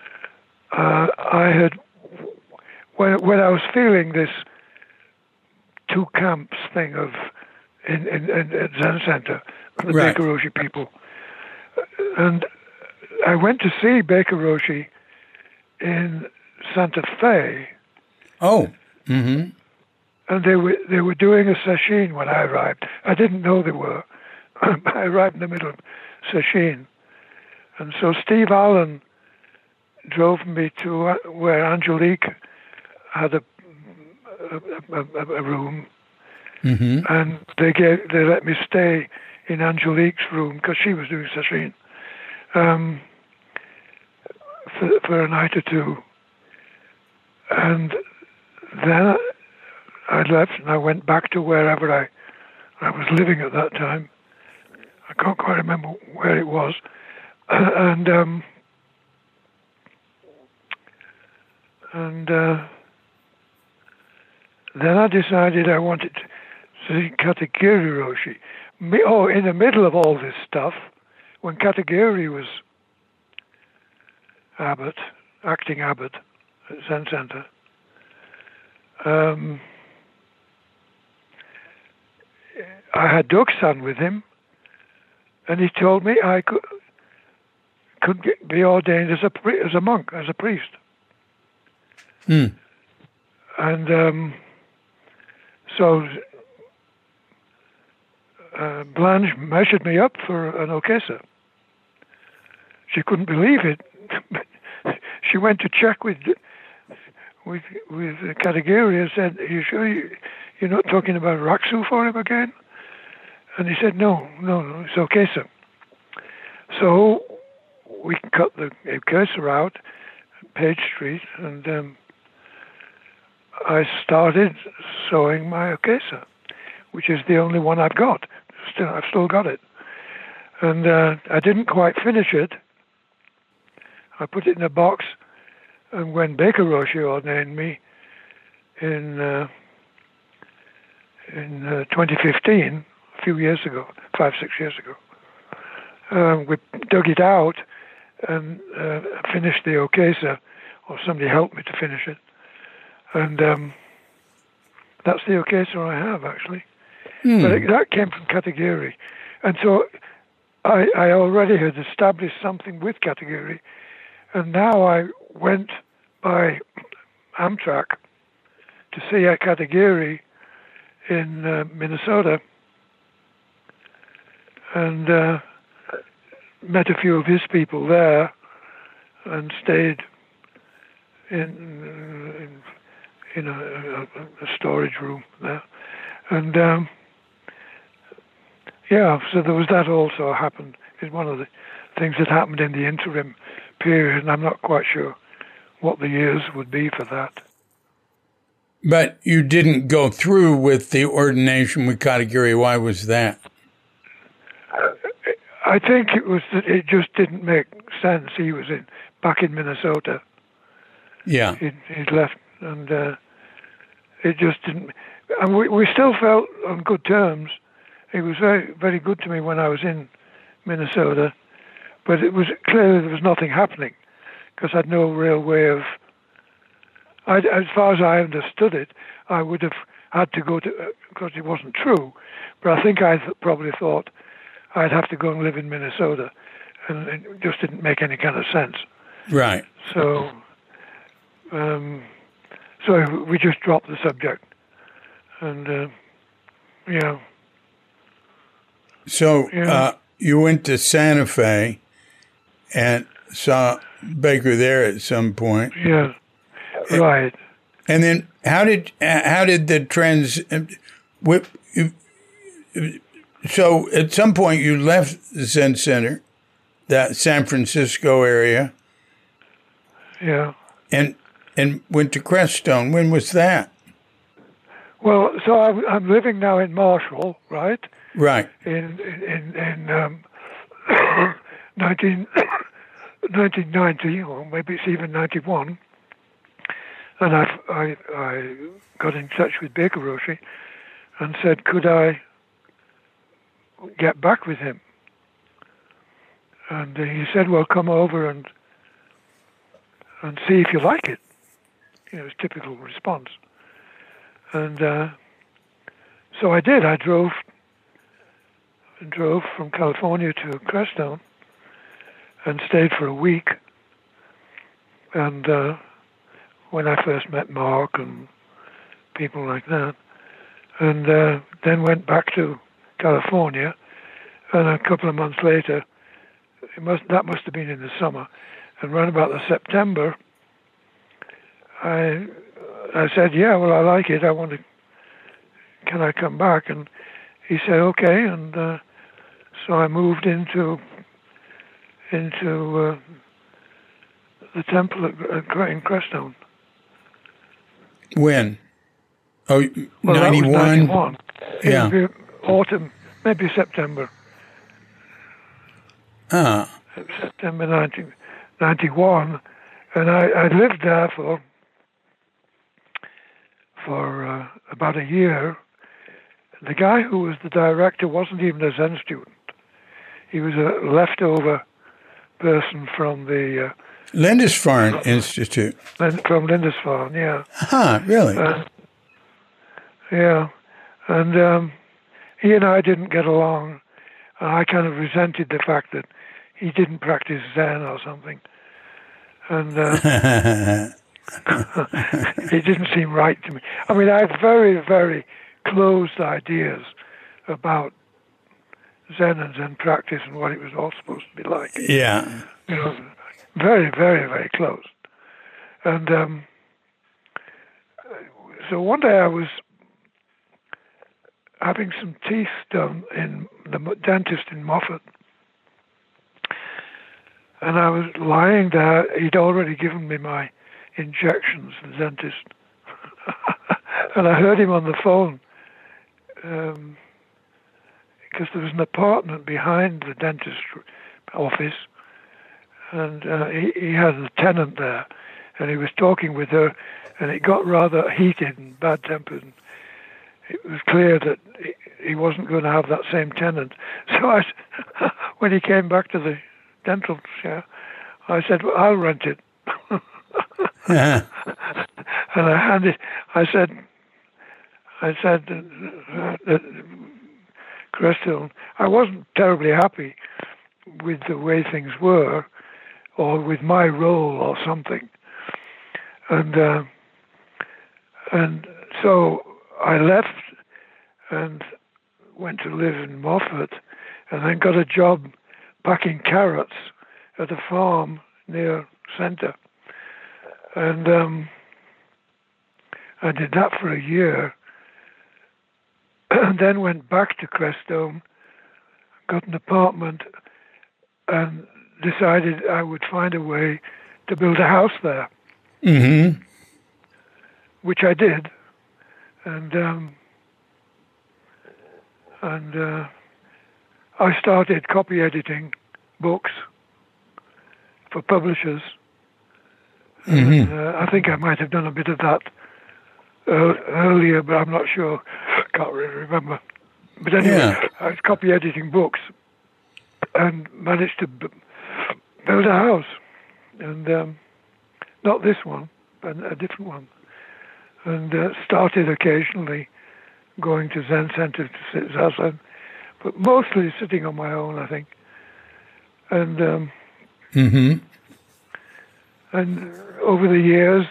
I had, when I was feeling this two camps thing of in Zen Center, the Right. Baker Roshi people, and I went to see Baker Roshi in Santa Fe. Oh. Mm-hmm. And they were doing a sesshin when I arrived. I didn't know they were. I arrived in the middle of sesshin. And so Steve Allen drove me to where Angelique had a room. Mm-hmm. And they let me stay in Angelique's room because she was doing sesshin for a night or two. And then I left and I went back to wherever I was living at that time. I can't quite remember where it was. And then I decided I wanted to see Katagiri Roshi. In the middle of all this stuff, when Katagiri was acting abbot at Zen Center, I had Dokusan with him, and he told me I could be ordained as a monk, as a priest. Hmm. And so Blanche measured me up for an okesa. She couldn't believe it. She went to check with Katagiri and said, "Are you sure you're not talking about Raksu for him again?" And he said, no, it's okesa. So we cut the okesa out at Page Street, and I started sewing my okesa, which is the only one I've got. I've still got it. And I didn't quite finish it. I put it in a box, and when Baker Roshi ordained me in 2015, a few years ago, 5-6 years ago, we dug it out and finished the okesa, or somebody helped me to finish it. And that's the okesa I have, actually. But that came from Katagiri. And so I already had established something with Katagiri, and now I went by Amtrak to see Katagiri in Minnesota, and met a few of his people there, and stayed in a storage room there, and so there was that also happened. It's one of the things that happened in the interim period, and I'm not quite sure what the years would be for that. But you didn't go through with the ordination with Katagiri. Why was that? I think it was that it just didn't make sense. He was back in Minnesota. Yeah. He'd left, and it just didn't. And we still felt on good terms. He was very, very good to me when I was in Minnesota, but it was clearly there was nothing happening because I had no real way of. As far as I understood it, I would have had to go to, because it wasn't true, but I think I probably thought I'd have to go and live in Minnesota, and it just didn't make any kind of sense. Right. So we just dropped the subject, and So you went to Santa Fe and saw Baker there at some point. Yeah. Right. And then how did the trends? So at some point you left the Zen Center, that San Francisco area. Yeah. And went to Crestone. When was that? Well, so I'm living now in Marshall, right? Right. In 1990, or maybe it's even 91. And I got in touch with Baker Roshi and said, could I get back with him. And he said, well, come over and see if you like it. His typical response. And so I did. I drove from California to Crestone and stayed for a week. And when I first met Mark and people like that, and then went back to California, and a couple of months later, that must have been in the summer, and around about the September, I said, yeah, well, I like it. Can I come back? And he said, okay. And so I moved into the temple in Crestone. When? Oh, well, 91? That was 91. Yeah. It would be autumn, maybe September. September 1991. And I lived there for about a year. The guy who was the director wasn't even a Zen student. He was a leftover person from the Lindisfarne Institute. From Lindisfarne, yeah. Really? Yeah. And he and I didn't get along. I kind of resented the fact that he didn't practice Zen or something. And it didn't seem right to me. I mean, I had very, very closed ideas about Zen and Zen practice and what it was all supposed to be like. Yeah. Very, very, very closed. And so one day I was having some teeth done in the dentist in Moffat. And I was lying there. He'd already given me my injections, the dentist. And I heard him on the phone because there was an apartment behind the dentist office. And he had a tenant there. And he was talking with her. And it got rather heated and bad-tempered. And it was clear that he wasn't going to have that same tenant. So when he came back to the dental chair, I said, well, I'll rent it. And I said, Crestone, I wasn't terribly happy with the way things were, or with my role or something. And so I left and went to live in Moffat, and then got a job packing carrots at a farm near Centre. And I did that for a year, and then went back to Crestone, got an apartment, and decided I would find a way to build a house there. Mm-hmm. Which I did. And I started copy editing books for publishers. Mm-hmm. And, I think I might have done a bit of that earlier, but I'm not sure. Can't really remember. But anyway, I was copy editing books and managed to build a house. And not this one, but a different one. And started occasionally going to Zen Center to sit zazen, but mostly sitting on my own, I think. And and over the years,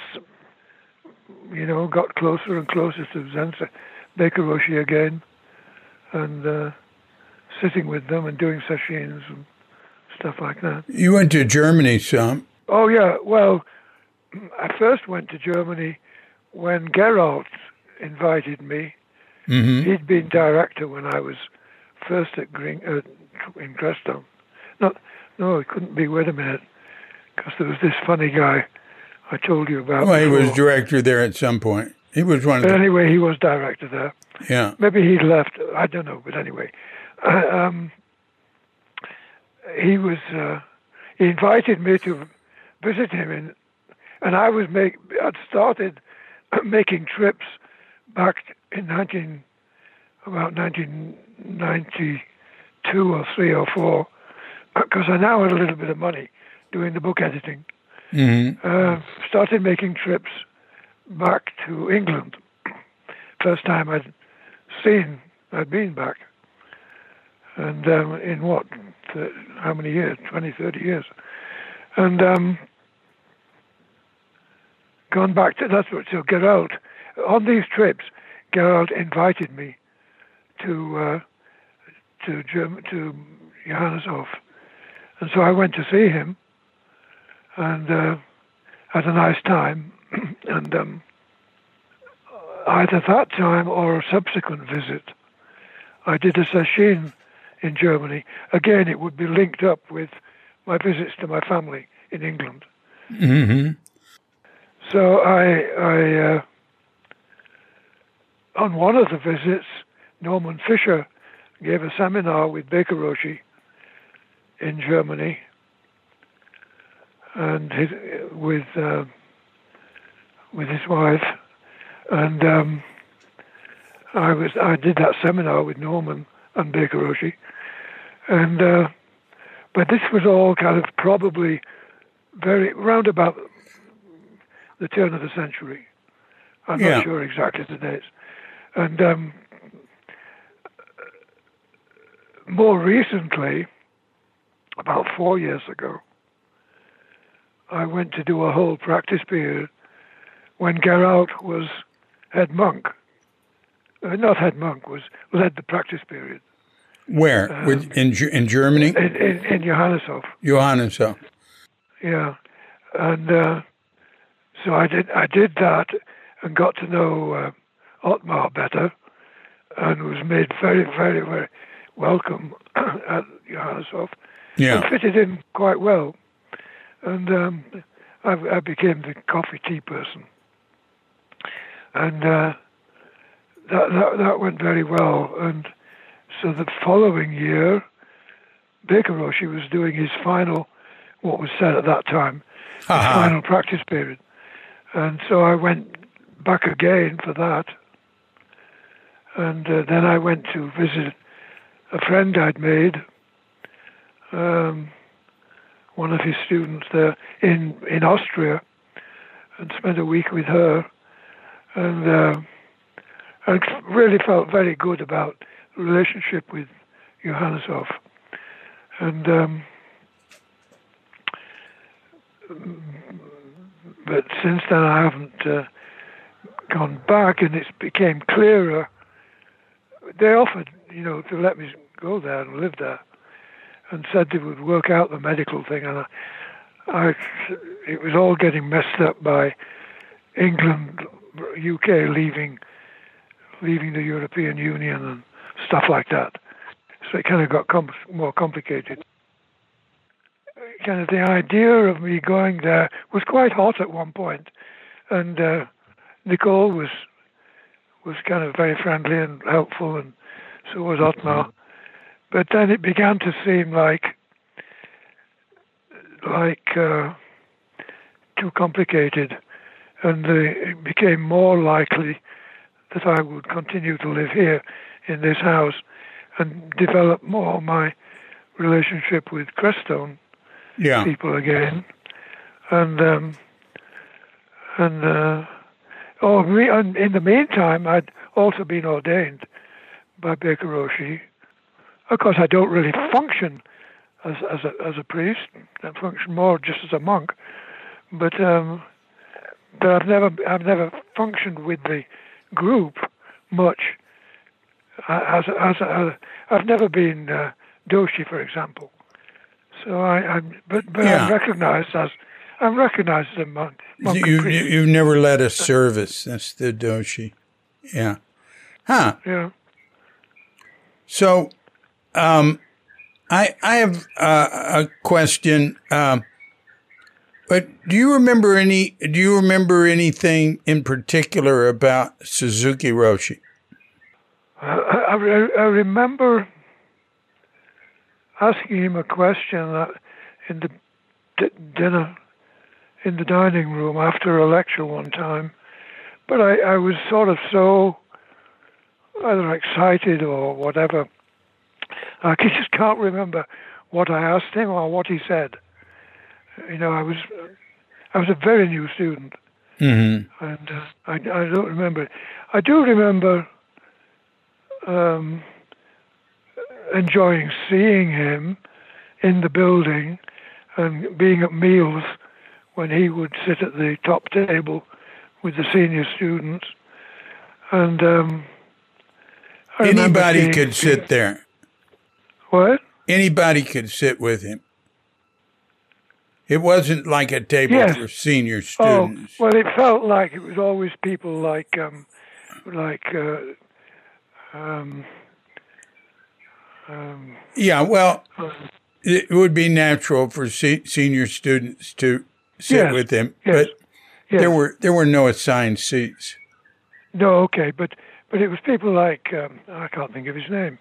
got closer and closer to Zen Baker Roshi again, and sitting with them and doing sessions and stuff like that. You went to Germany some. Oh yeah, well, I first went to Germany when Geralt invited me. Mm-hmm. He'd been director when I was first at in Crestone. No, it couldn't be. Wait a minute, because there was this funny guy I told you about. Well, before. He was director there at some point. He was one of the... Anyway, he was director there. Yeah. Maybe he'd left. I don't know, but anyway, he was. He invited me to visit him and I was I'd started making trips back in about 1990, 2 or 3 or 4, because I now had a little bit of money doing the book editing. Started making trips back to England. First time I'd been back. And in what, how many years? 20, 30 years. And gone back to, so Gerald, on these trips, Gerald invited me to Johanneshof. And so I went to see him and had a nice time. And either that time or a subsequent visit, I did a session in Germany. Again, it would be linked up with my visits to my family in England. So I on one of the visits, Norman Fischer gave a seminar with Baker Roshi in Germany, and with his wife, and I did that seminar with Norman and Baker Roshi, and but this was all kind of probably very round about the turn of the century. I'm not sure exactly the dates. And more recently, about 4 years ago, I went to do a whole practice period when Gerald was head monk. Not head monk, led the practice period. Where? In Germany? In Johanneshof. Johanneshof. Yeah. And so I did that and got to know Otmar better, and was made very, very, very welcome at Johanneshof. And fitted in quite well. And I became the coffee tea person. And that went very well. And so the following year, Baker Roshi was doing his final, what was said at that time, his final practice period. And so I went back again for that. And then I went to visit a friend I'd made, one of his students there in Austria, and spent a week with her. And I really felt very good about the relationship with Johanneshof. And but since then I haven't gone back, and it became clearer. They offered, to let me go there and live there, and said they would work out the medical thing, and it was all getting messed up by England, UK leaving the European Union and stuff like that. So it kind of got more complicated. Kind of the idea of me going there was quite hot at one point, and Nicole was kind of very friendly and helpful, and so was Otmar. But then it began to seem like too complicated, and it became more likely that I would continue to live here in this house and develop more my relationship with Crestone people again, and in the meantime, I'd also been ordained by Baker Roshi. Of course, I don't really function as a priest. I function more just as a monk. But I've never functioned with the group much. I've never been doshi, for example. So I'm recognized as a monk. You've never led a service. That's the doshi. Yeah. Huh. Yeah. So, I have a question. But do you remember anything in particular about Suzuki Roshi? I remember asking him a question in the dinner, in the dining room after a lecture one time, but I was sort of so either excited or whatever, I just can't remember what I asked him or what he said. I was a very new student, and I don't remember. I do remember enjoying seeing him in the building and being at meals when he would sit at the top table with the senior students. And anybody could sit there. What? Anybody could sit with him. It wasn't like a table for senior students. Oh, well, it felt like it was always people like yeah, well, it would be natural for senior students to sit with him, but there were no assigned seats. No, okay, but it was people like I can't think of his name.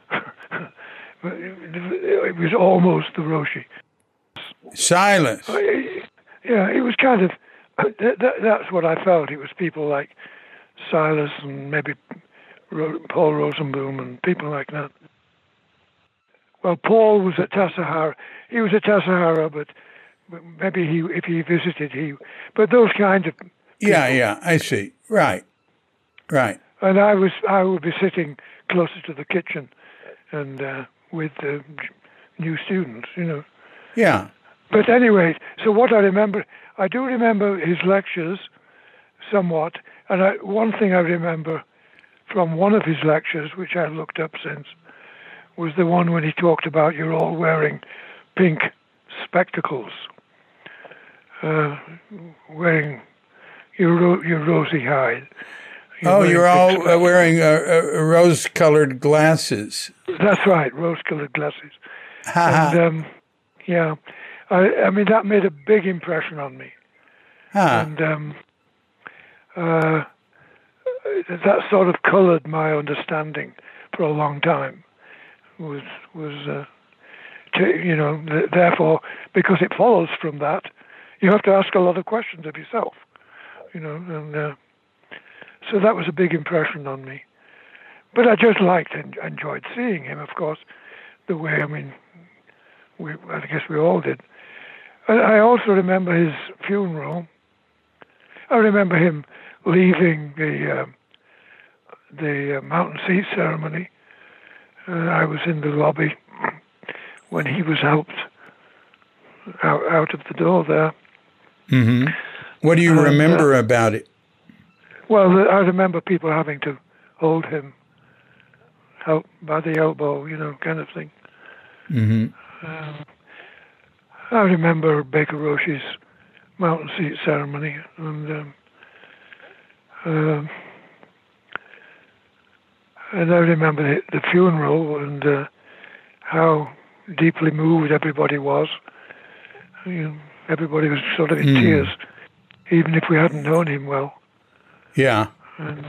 It was almost the Roshi. Silas. Yeah, it was kind of that's what I felt. It was people like Silas and maybe Paul Rosenboom and people like that. Well, Paul was at Tassajara. He was at Tassajara, but maybe if he visited, but those kinds of people. Yeah, I see. Right. And I would be sitting closer to the kitchen, and with the new students, Yeah. But anyway, so what I do remember his lectures somewhat, and one thing I remember from one of his lectures, which I looked up since, was the one when he talked about you're all wearing pink spectacles, wearing your rosy hide. You're all wearing rose-colored glasses. That's right, rose-colored glasses. And I mean that made a big impression on me. And that sort of colored my understanding for a long time. Therefore, because it follows from that, you have to ask a lot of questions of yourself, and so that was a big impression on me. But I just liked and enjoyed seeing him, of course, the way, I guess we all did. I also remember his funeral. I remember him leaving the Mountain Seat ceremony. I was in the lobby when he was helped out of the door there. Mm-hmm. What do you remember about it? Well, I remember people having to hold him, help by the elbow, kind of thing. Mm-hmm. I remember Baker Roshi's Mountain Seat ceremony, and I remember the funeral and how deeply moved everybody was. Everybody was sort of in tears, even if we hadn't known him well. Yeah. And,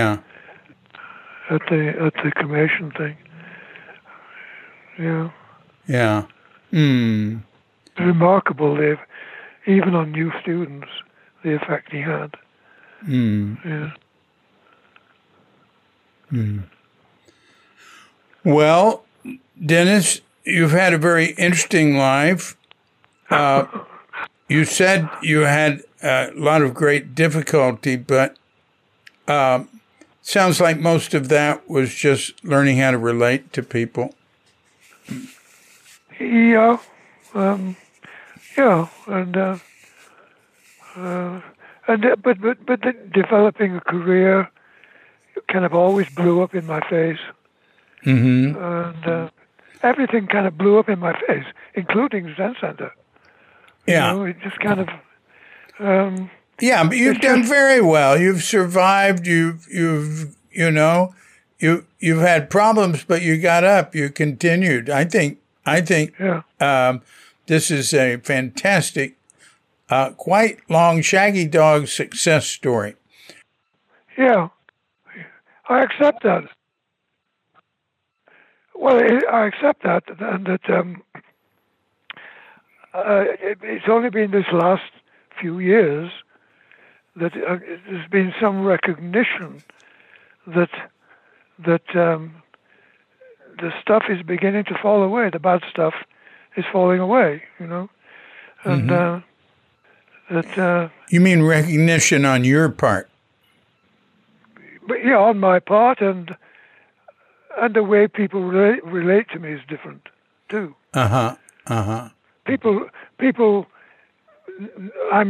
At the cremation thing. Yeah. Yeah. Mm. Remarkable, even on new students, the effect he had. Mm. Yeah. Mm. Well, Dennis, you've had a very interesting life. You said you had a lot of great difficulty, but sounds like most of that was just learning how to relate to people. Yeah, and developing a career kind of always blew up in my face. Mm-hmm. And everything kind of blew up in my face, including Zen Center. Yeah. It just kind of... yeah, but you've done very well. You've survived. You've had problems, but you got up. You continued. I think this is a fantastic, quite long Shaggy Dog success story. Yeah, I accept that. Well, I accept that, and that it's only been this last few years that there's been some recognition that the stuff is beginning to fall away. The bad stuff is falling away, and that. You mean recognition on your part? But yeah, on my part, and the way people relate to me is different too. People. I'm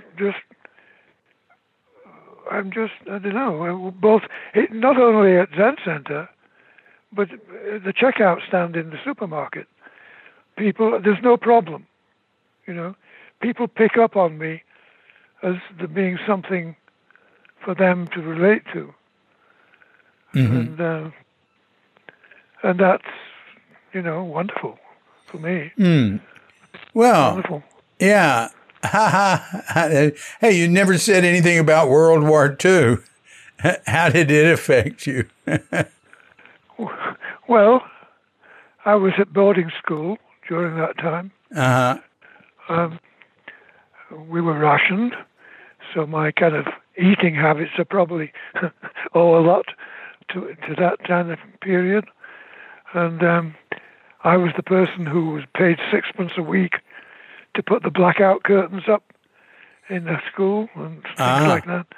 just. I don't know. Both, not only at Zen Center, but the checkout stand in the supermarket. People, there's no problem. People pick up on me as there being something for them to relate to, and that's wonderful for me. Well, wonderful. Yeah. Hey, you never said anything about World War II. How did it affect you? Well, I was at boarding school during that time. We were rationed, so my kind of eating habits are probably owe a lot to that kind of period. And I was the person who was paid 6 a week to put the blackout curtains up in the school and things like that.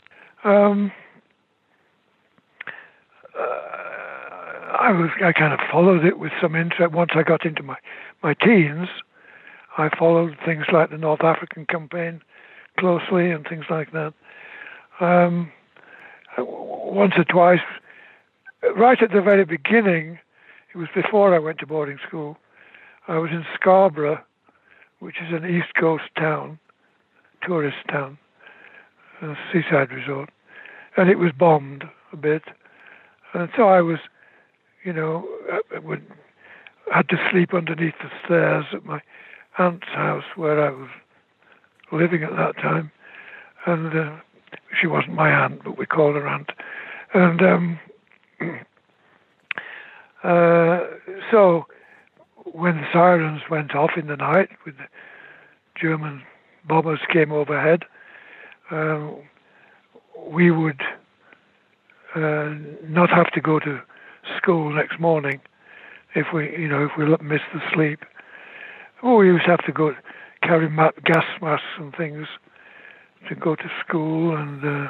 I kind of followed it with some interest. Once I got into my teens, I followed things like the North African campaign closely and things like that. Once or twice, right at the very beginning, it was before I went to boarding school, I was in Scarborough, which is an East Coast town, tourist town, a seaside resort, and it was bombed a bit. And so I was, had to sleep underneath the stairs at my aunt's house where I was living at that time. And she wasn't my aunt, but we called her aunt. And so when the sirens went off in the night, with the German bombers came overhead, we would not have to go to school next morning if we missed the sleep. Or we used to have to go carry gas masks and things to go to school and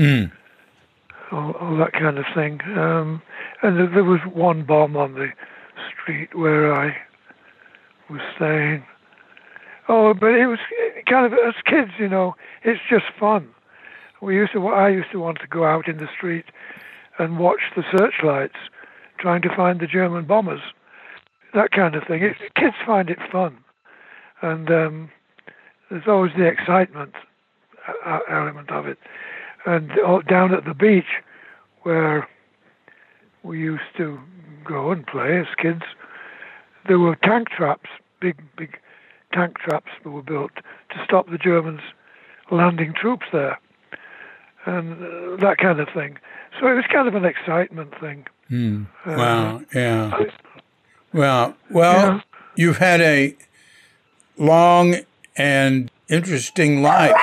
all that kind of thing. And there was one bomb on the street where I was staying. Oh, but it was kind of, as kids, it's just fun. I used to want to go out in the street and watch the searchlights, trying to find the German bombers, that kind of thing. Kids find it fun, and there's always the excitement element of it. And down at the beach, where we used to go and play as kids, there were tank traps, big tank traps that were built to stop the Germans landing troops there, and that kind of thing. So it was kind of an excitement thing. Wow, yeah. Well, yeah. You've had a long and interesting life.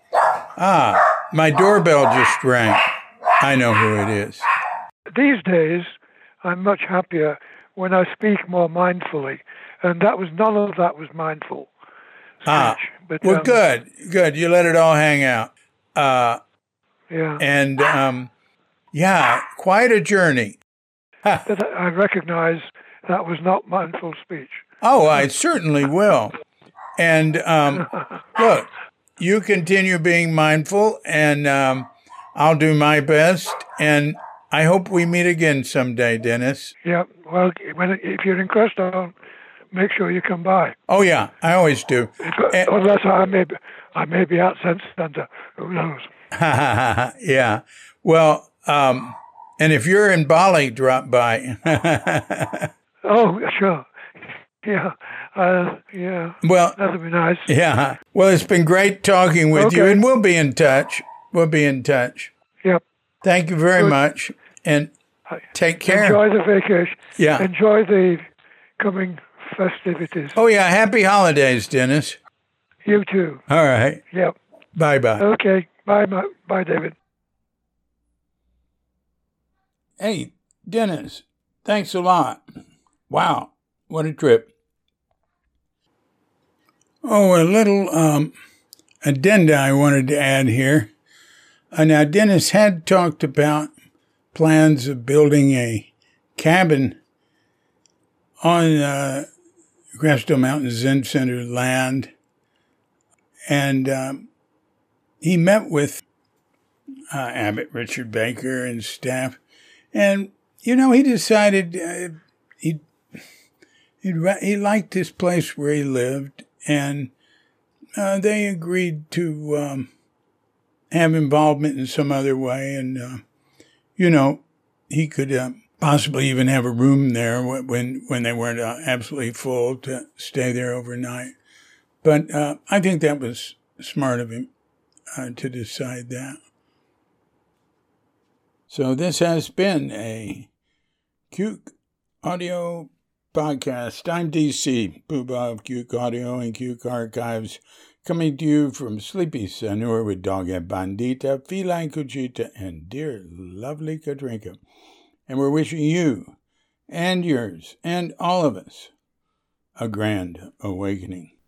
My doorbell just rang. I know who it is. These days, I'm much happier when I speak more mindfully, and none of that was mindful speech. But, well, good. You let it all hang out. Yeah. And, quite a journey. That I recognize that was not mindful speech. Oh, I certainly will. And look, you continue being mindful, and I'll do my best. And I hope we meet again someday, Dennis. Yeah. Well, if you're in Crestone, make sure you come by. Oh yeah, I always do. Unless I may be at Zen Center. Who knows? Yeah. Well, and if you're in Bali, drop by. Oh, sure. Yeah. Yeah. Well, that'd be nice. Yeah. Well, it's been great talking with you, and we'll be in touch. Yep. Thank you very much, and take care. Enjoy the vacation. Yeah. Enjoy the coming festivities. Oh, yeah. Happy holidays, Dennis. You too. All right. Yep. Bye-bye. Okay. Bye, David. Hey, Dennis, Thanks a lot. Wow, what a trip. Oh, a little addenda I wanted to add here. Now, Dennis had talked about plans of building a cabin on Crestone Mountain Zen Center land. And he met with Abbot Richard Baker and staff. And, he decided he liked this place where he lived. And they agreed to have involvement in some other way. And, he could possibly even have a room there when they weren't absolutely full to stay there overnight. But I think that was smart of him to decide that. So this has been a Cuke Audio podcast. I'm DC, Poobah of Cuke Audio and Cuke Archives, coming to you from sleepy Sanur with Doghead Bandita, Feline Cuchita, and dear lovely Katrinka. And we're wishing you and yours and all of us a grand awakening.